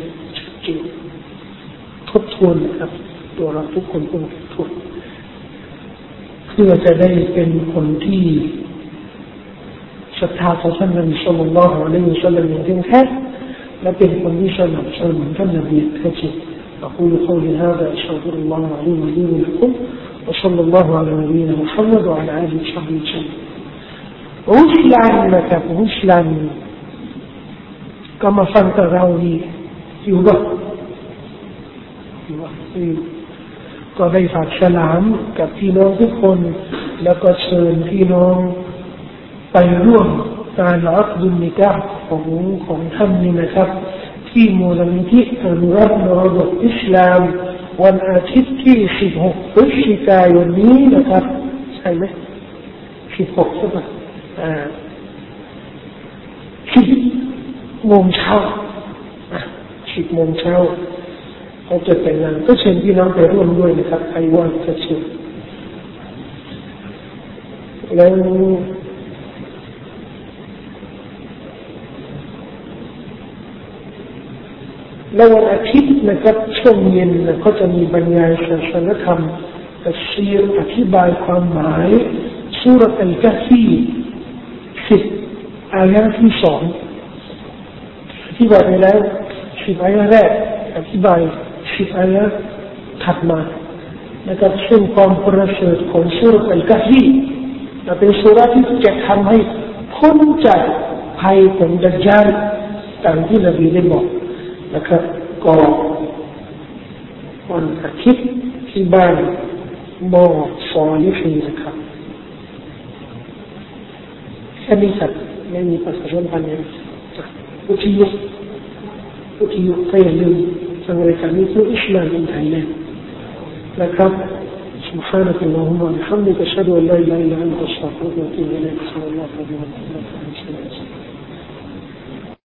ทบทวนนะครับตัวเราทุกคนต้องทบทวนเพื่อจะได้เป็นคนที่ศรัทธาต่อท่านนบีศ็อลลัลลอฮุอะลัยฮิวะซัลลัมอย่างแท้แท้และเป็นคนที่สนับสนุนท่านนบีแท้จริงأقول قولي هذا أستغفر الله العظيم لي ولكم وصلى الله على نبينا محمد وعلى آله وصحبه وسلم غسلا นะครับغسلاก็มาฟังกับเรานี่อยู่บ้างก็ได้ฝากสลามกับพี่น้องทุกคนแล้วก็เชิญพี่น้องไปร่วมการอักดุลนิกะห์ของท่านนี่นะครับที่มูลนิธิอนุรักษ์มรดกอิสลามวันอาทิตย์ที่16พฤศจิกายนนี้นะครับใช่ไหม16ใช่ไหม10 โมงเช้า10 โมงเช้าเขาจะแต่งงานก็เชิญพี่น้องไปร่วมด้วยนะครับใครว่างจะเชิญแล้ววันอาทิตย์นะครับช่วงเย็นก็จะมีบรรยายศาสนธรรมตัฟซีรอธิบายความหมายซูเราะห์อัลกะฮฟี10 อายะที่2อธิบายไปแล้ว10 อายะแรกอธิบาย10 อายะถัดมานะครับซึ่งความประเสริฐของซูเราะห์อัลกะฮฟีเป็นซูเราะห์ที่จะทำให้พ้นจากภัยของดัจญาลตามที่นบีได้บอกนะครับก็วันอาทิตย์ที่บ้านบ่อซอลิฮีนะครับแค่นี้ครับไม่มีประสบการณ์อะไรอุทิศก็อย่าลืมฟังรายการนี้คืออิสลามอินไทยแลนด์นะครับسبحانك اللهم وبحمدك أشهد أن لا إله إلا أنت أستغفرك وأتوب إليك صلى الله عليه وسلم